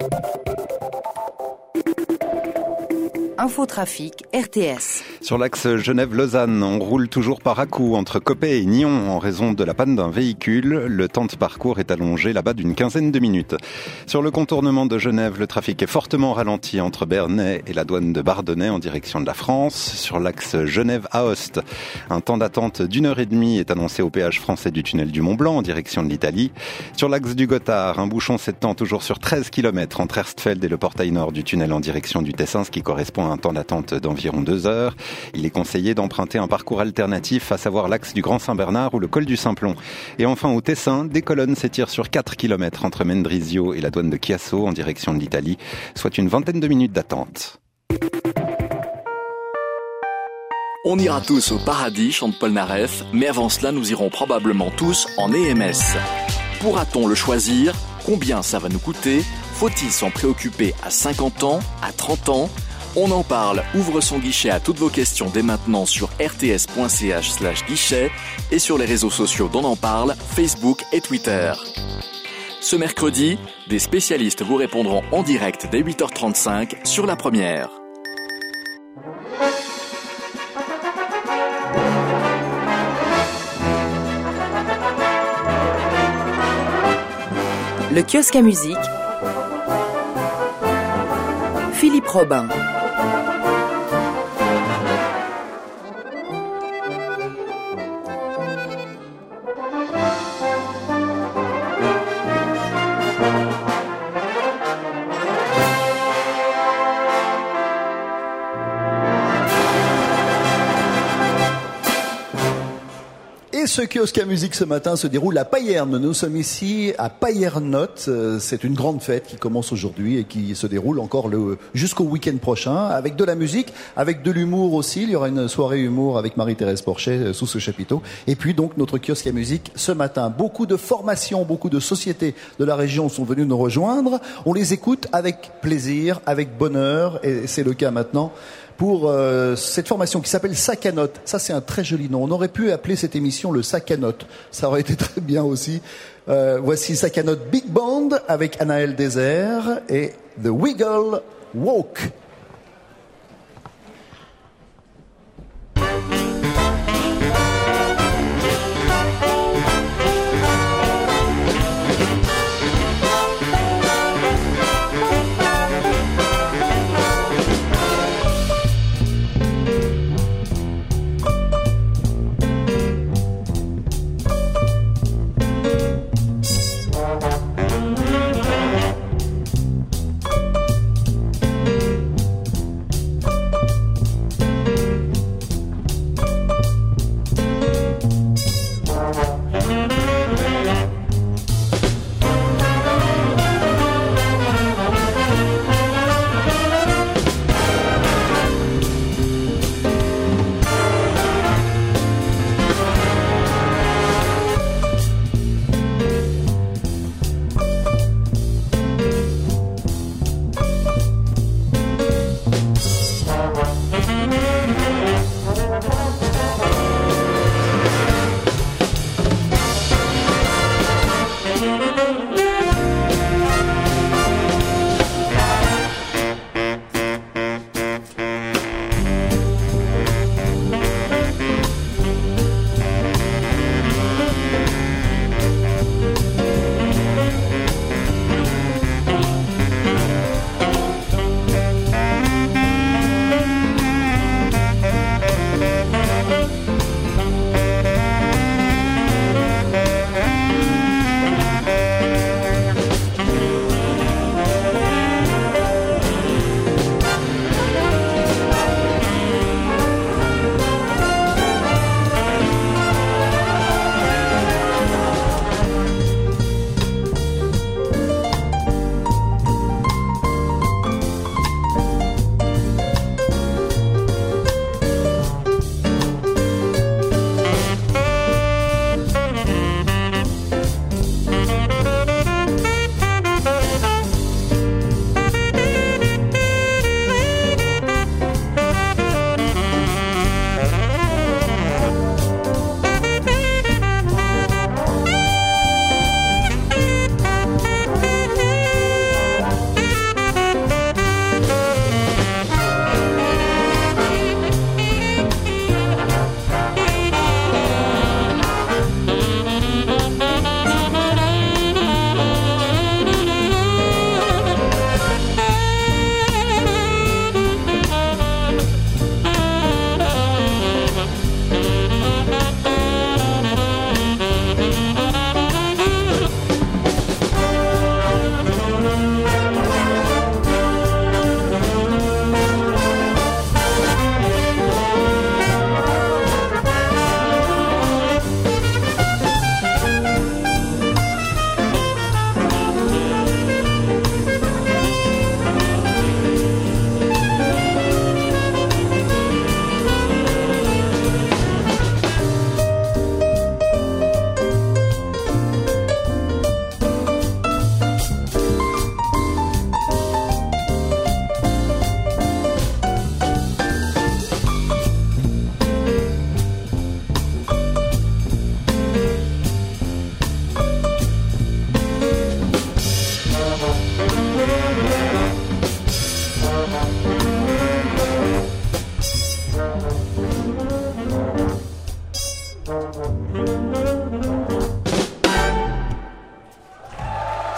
[SPEAKER 1] Infotrafic RTS.
[SPEAKER 4] Sur l'axe Genève-Lausanne, on roule toujours par à-coups entre Coppet et Nyon en raison de la panne d'un véhicule. Le temps de parcours est allongé là-bas d'une quinzaine de minutes. Sur le contournement de Genève, le trafic est fortement ralenti entre Bernay et la douane de Bardonnay en direction de la France. Sur l'axe Genève-Aoste, un temps d'attente d'1h30 est annoncé au péage français du tunnel du Mont-Blanc en direction de l'Italie. Sur l'axe du Gothard, un bouchon s'étend toujours sur 13 km entre Erstfeld et le portail nord du tunnel en direction du Tessin, ce qui correspond à un temps d'attente d'environ 2 heures. Il est conseillé d'emprunter un parcours alternatif, à savoir l'axe du Grand Saint-Bernard ou le col du Simplon. Et enfin au Tessin, des colonnes s'étirent sur 4 km entre Mendrisio et la douane de Chiasso en direction de l'Italie, soit une vingtaine de minutes d'attente.
[SPEAKER 15] On ira tous au paradis, chante Paul Naref, mais avant cela, nous irons probablement tous en EMS. Pourra-t-on le choisir ? Combien ça va nous coûter ? Faut-il s'en préoccuper à 50 ans, à 30 ans ? On en parle, ouvre son guichet à toutes vos questions dès maintenant sur rts.ch/guichet et sur les réseaux sociaux d'On en parle, Facebook et Twitter. Ce mercredi, des spécialistes vous répondront en direct dès 8h35 sur La Première.
[SPEAKER 1] Le kiosque à musique, Philippe Robin.
[SPEAKER 2] Et ce kiosque à musique ce matin se déroule à Payerne. Nous sommes ici à Payernotte. C'est une grande fête qui commence aujourd'hui et qui se déroule encore jusqu'au week-end prochain avec de la musique, avec de l'humour aussi. Il y aura une soirée humour avec Marie-Thérèse Porchet sous ce chapiteau. Et puis donc notre kiosque à musique ce matin. Beaucoup de formations, beaucoup de sociétés de la région sont venues nous rejoindre. On les écoute avec plaisir, avec bonheur et c'est le cas maintenant pour cette formation qui s'appelle Sac à Notes. Ça, c'est un très joli nom. On aurait pu appeler cette émission le Sac à Notes. Ça aurait été très bien aussi. Voici Sac à Notes Big Band avec Anaël Désert et The Wiggle Walk.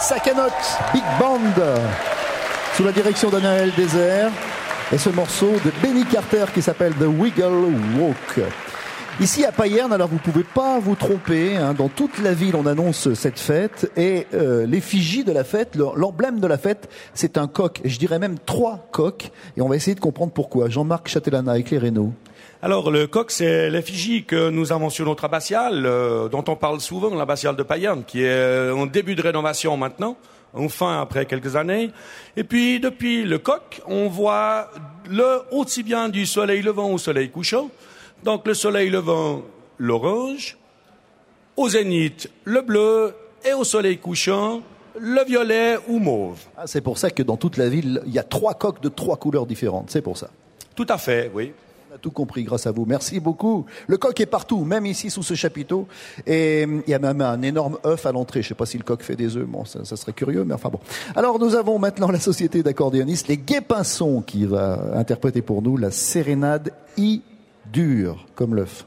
[SPEAKER 2] Sacanot Big Band, sous la direction d'Anaël Désert, et ce morceau de Benny Carter qui s'appelle The Wiggle Walk. Ici à Payerne, alors vous pouvez pas vous tromper, hein, dans toute la ville on annonce cette fête, et l'effigie de la fête, l'emblème de la fête, c'est un coq, et je dirais même 3 coqs, et on va essayer de comprendre pourquoi. Jean-Marc Châtelain, éclairez-nous.
[SPEAKER 3] Alors, le coq, c'est l'effigie que nous avons sur notre abbatiale, dont on parle souvent, l'abbatiale de Payerne, qui est en début de rénovation maintenant, enfin après quelques années. Et puis, depuis le coq, on voit aussi bien du soleil levant au soleil couchant. Donc, le soleil levant, l'orange, au zénith, le bleu, et au soleil couchant, le violet ou mauve.
[SPEAKER 2] Ah, c'est pour ça que dans toute la ville, il y a 3 coqs de 3 couleurs différentes, c'est pour ça.
[SPEAKER 3] Tout à fait, oui.
[SPEAKER 2] On a tout compris grâce à vous. Merci beaucoup. Le coq est partout, même ici sous ce chapiteau. Et il y a même un énorme œuf à l'entrée. Je ne sais pas si le coq fait des œufs. Bon, ça serait curieux, mais enfin bon. Alors nous avons maintenant la société d'accordéonistes, les Guépinsons, qui va interpréter pour nous la sérénade I dure, comme l'œuf.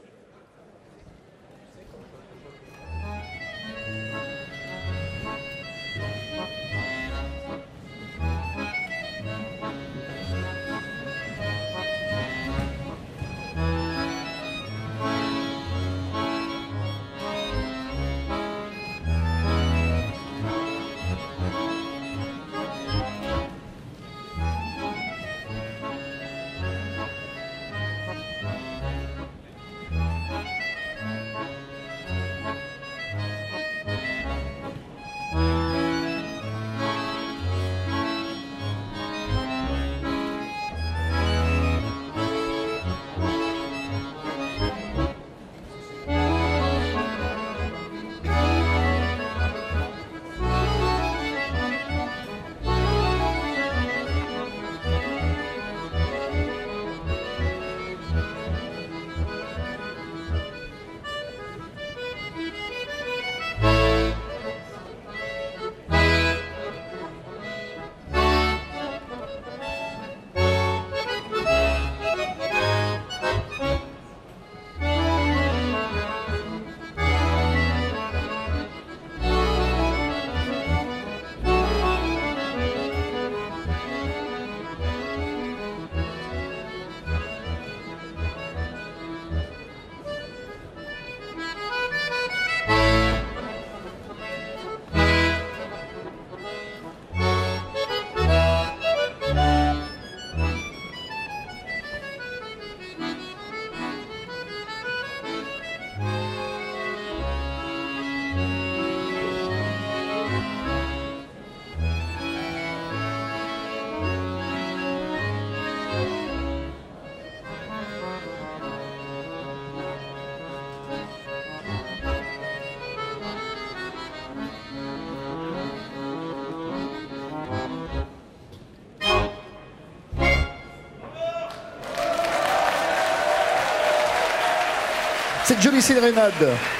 [SPEAKER 2] Cette jolie sérénade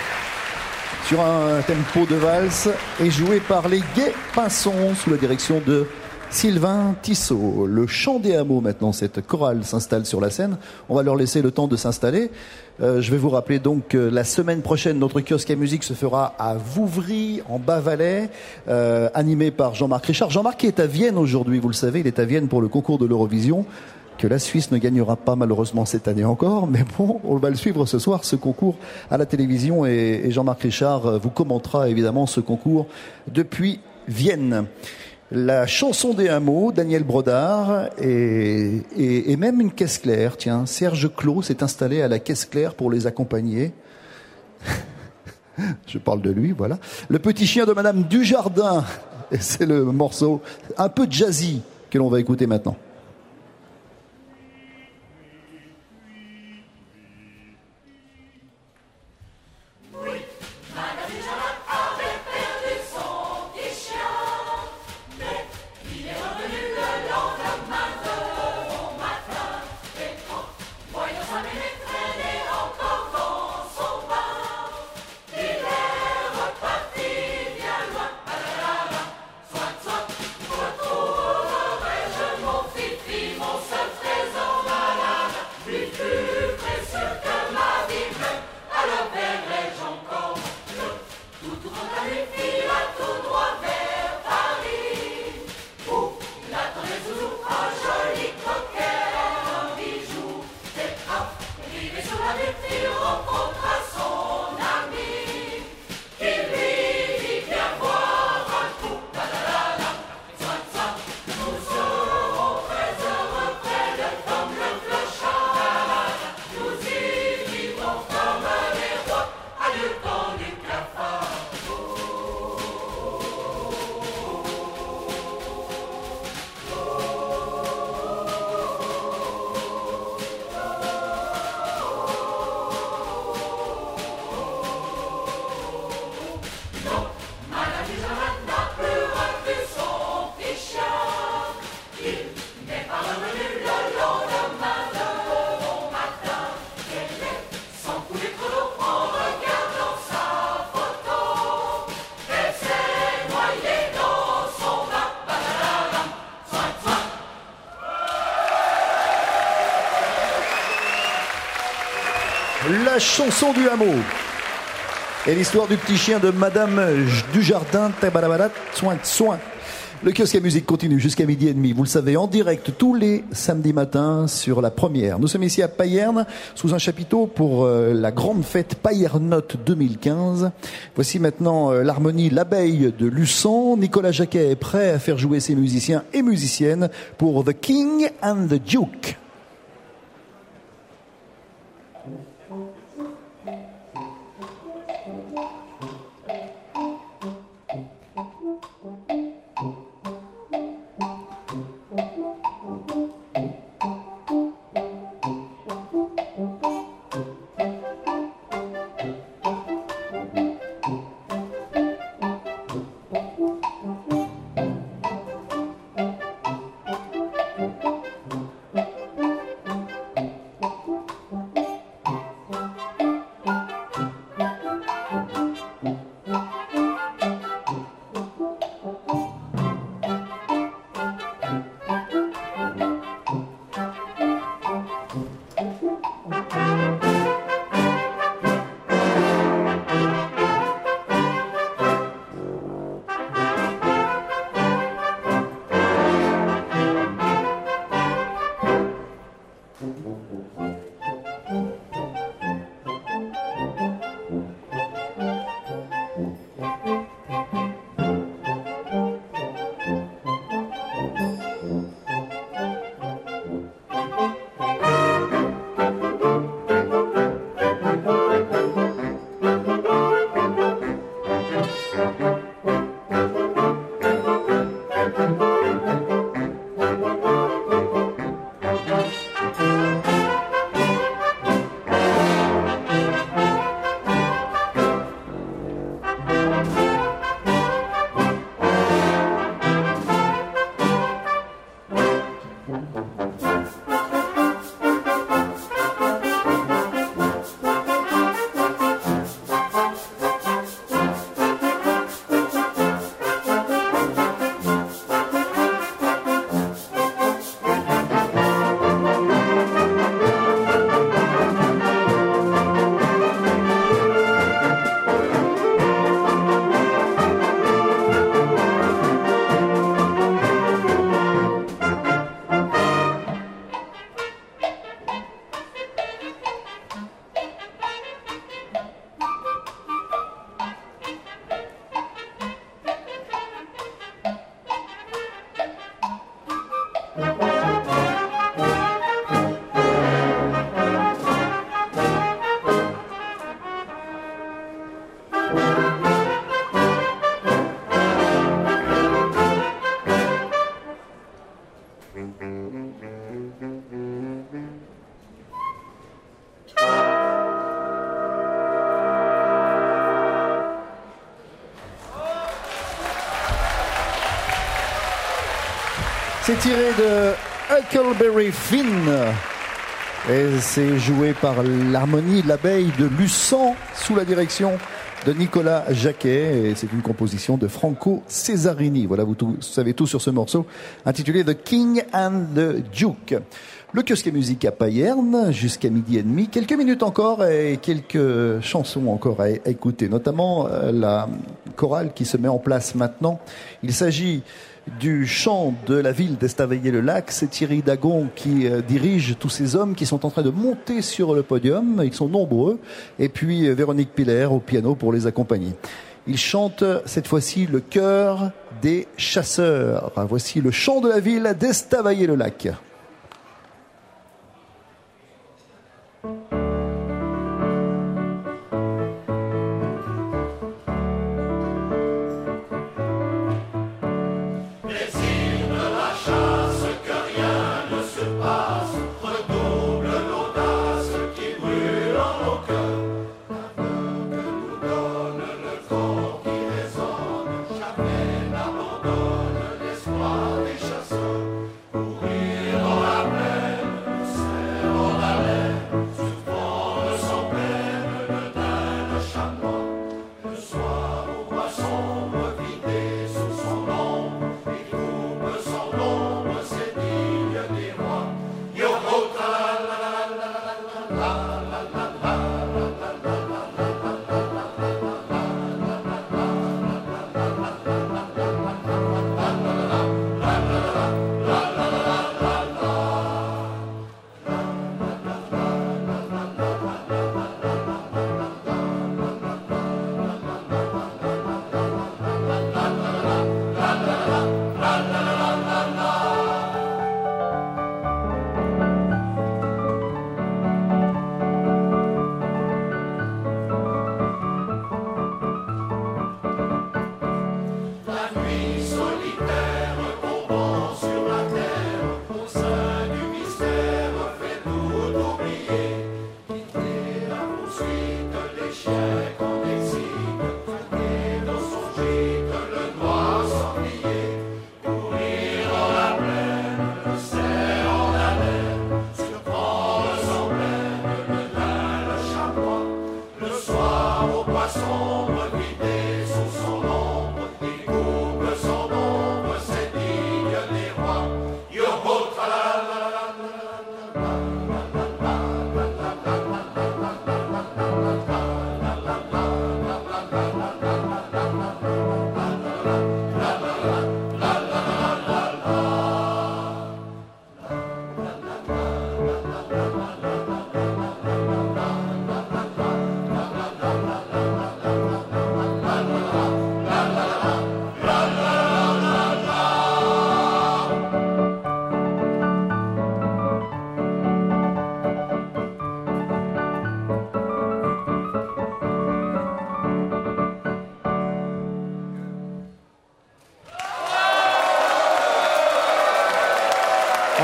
[SPEAKER 2] sur un tempo de valse est jouée par les Guépinsons sous la direction de Sylvain Tissot. Le chant des hameaux maintenant, cette chorale s'installe sur la scène. On va leur laisser le temps de s'installer. Je vais vous rappeler donc que la semaine prochaine, notre kiosque à musique se fera à Vouvry, en Bas-Valais, animé par Jean-Marc Richard. Jean-Marc qui est à Vienne aujourd'hui, vous le savez, il est à Vienne pour le concours de l'Eurovision, que la Suisse ne gagnera pas malheureusement cette année encore, mais bon, on va le suivre ce soir, ce concours à la télévision, et Jean-Marc Richard vous commentera évidemment ce concours depuis Vienne. La chanson des hameaux, Daniel Brodard, et même une caisse claire. Tiens, Serge Clos s'est installé à la caisse claire pour les accompagner. Je parle de lui, voilà. Le petit chien de Madame Dujardin, et c'est le morceau un peu jazzy que l'on va écouter maintenant.
[SPEAKER 16] Retrouverai-je mon fils?
[SPEAKER 2] la chanson du hameau. Et l'histoire du petit chien de Madame Dujardin, tabarabarat, soin. Le kiosque à musique continue jusqu'à 12h30. Vous le savez, en direct tous les samedis matins sur la première. Nous sommes ici à Payerne, sous un chapiteau pour la grande fête Payernote 2015. Voici maintenant l'harmonie L'Abeille de Luçon. Nicolas Jacquet est prêt à faire jouer ses musiciens et musiciennes pour The King and the Duke. C'est tiré de Huckleberry Finn et c'est joué par l'harmonie L'Abeille de Luçon sous la direction de Nicolas Jacquet et c'est une composition de Franco Cesarini. Voilà, vous savez tout sur ce morceau intitulé The King and the Duke. Le kiosque à musique à Payerne jusqu'à 12h30. Quelques minutes encore et quelques chansons encore à écouter, notamment la chorale qui se met en place maintenant. Il s'agit du chant de la ville d'Estavayer-le-Lac. C'est Thierry Dagon qui dirige tous ces hommes qui sont en train de monter sur le podium. Ils sont nombreux. Et puis Véronique Piller au piano pour les accompagner. Ils chantent cette fois-ci le chœur des chasseurs. Voici le chant de la ville d'Estavayer-le-Lac.
[SPEAKER 16] N'abandonne l'espoir des chasseurs, courir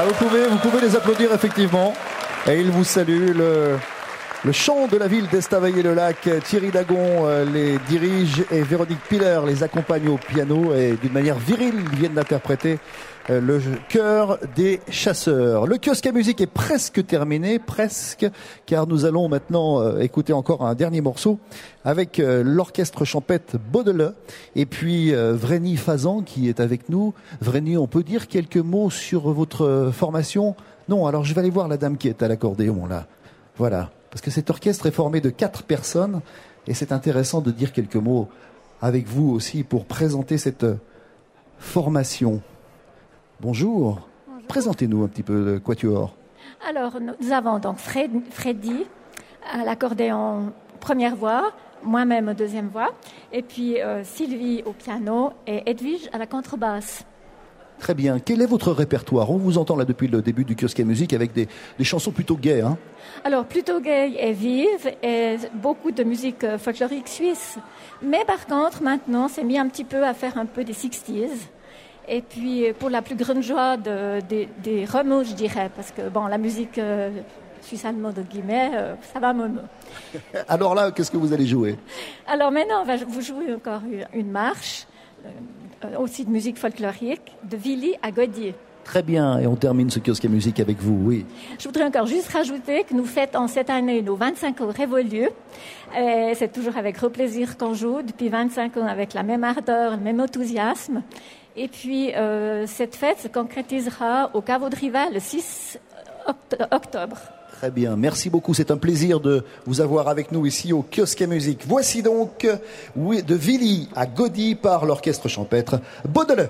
[SPEAKER 2] Vous pouvez les applaudir effectivement. Et il vous salue. Le chant de la ville d'Estavayer-le-Lac, Thierry Dagon les dirige et Véronique Piller les accompagne au piano et d'une manière virile, ils viennent d'interpréter le chœur des chasseurs. Le kiosque à musique est presque terminé, car nous allons maintenant écouter encore un dernier morceau avec l'orchestre champêtre Baudelaire et puis Vreni Fazan qui est avec nous. Vreni, on peut dire quelques mots sur votre formation? Non, alors je vais aller voir la dame qui est à l'accordéon là. Voilà. Parce que cet orchestre est formé de 4 personnes et c'est intéressant de dire quelques mots avec vous aussi pour présenter cette formation. Bonjour. Présentez-nous un petit peu le quatuor.
[SPEAKER 16] Alors, nous avons donc Freddy à l'accordéon première voix, moi-même deuxième voix, et puis Sylvie au piano et Edwige à la contrebasse.
[SPEAKER 2] Très bien. Quel est votre répertoire? On vous entend là depuis le début du kiosque à musique avec des chansons plutôt gaies. Hein?
[SPEAKER 16] Alors, plutôt gaie et vive, et beaucoup de musique folklorique suisse. Mais par contre, maintenant, c'est mis un petit peu à faire un peu des 60s. Et puis, pour la plus grande joie des remous, je dirais, parce que, bon, la musique suisse-allemande, de guillemets, ça va mono.
[SPEAKER 2] Alors là, qu'est-ce que vous allez jouer?
[SPEAKER 16] Alors maintenant, on va vous jouer encore une marche, aussi de musique folklorique, de Willy à Godier.
[SPEAKER 2] Très bien, et on termine ce kiosque à musique avec vous, oui.
[SPEAKER 16] Je voudrais encore juste rajouter que nous fêtons cette année nos 25 ans révolus. C'est toujours avec gros plaisir qu'on joue, depuis 25 ans avec la même ardeur, le même enthousiasme. Et puis, cette fête se concrétisera au Caveau de Riva le 6 octobre.
[SPEAKER 2] Très bien, merci beaucoup. C'est un plaisir de vous avoir avec nous ici au kiosque à musique. Voici donc de Willy à Godier par l'orchestre champêtre Baudelaire.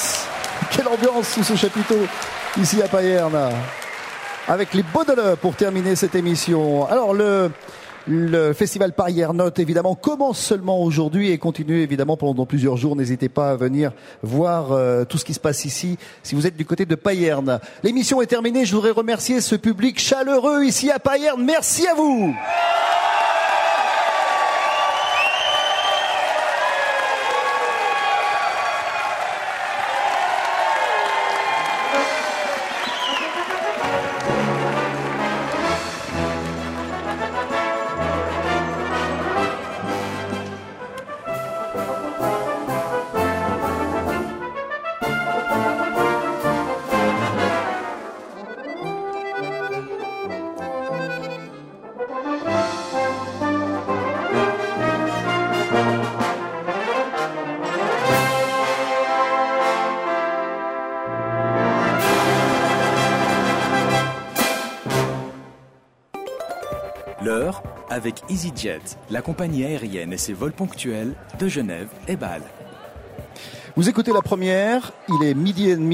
[SPEAKER 2] Quelle ambiance sous ce chapiteau ici à Payerne, avec les Baudeleux pour terminer cette émission. Alors le festival Payerne Note évidemment commence seulement aujourd'hui et continue évidemment pendant plusieurs jours. N'hésitez pas à venir voir tout ce qui se passe ici si vous êtes du côté de Payerne. L'émission est terminée. Je voudrais remercier ce public chaleureux ici à Payerne. Merci à vous.
[SPEAKER 11] L'heure avec EasyJet, la compagnie aérienne et ses vols ponctuels de Genève et Bâle.
[SPEAKER 2] Vous écoutez la première, il est 12h30.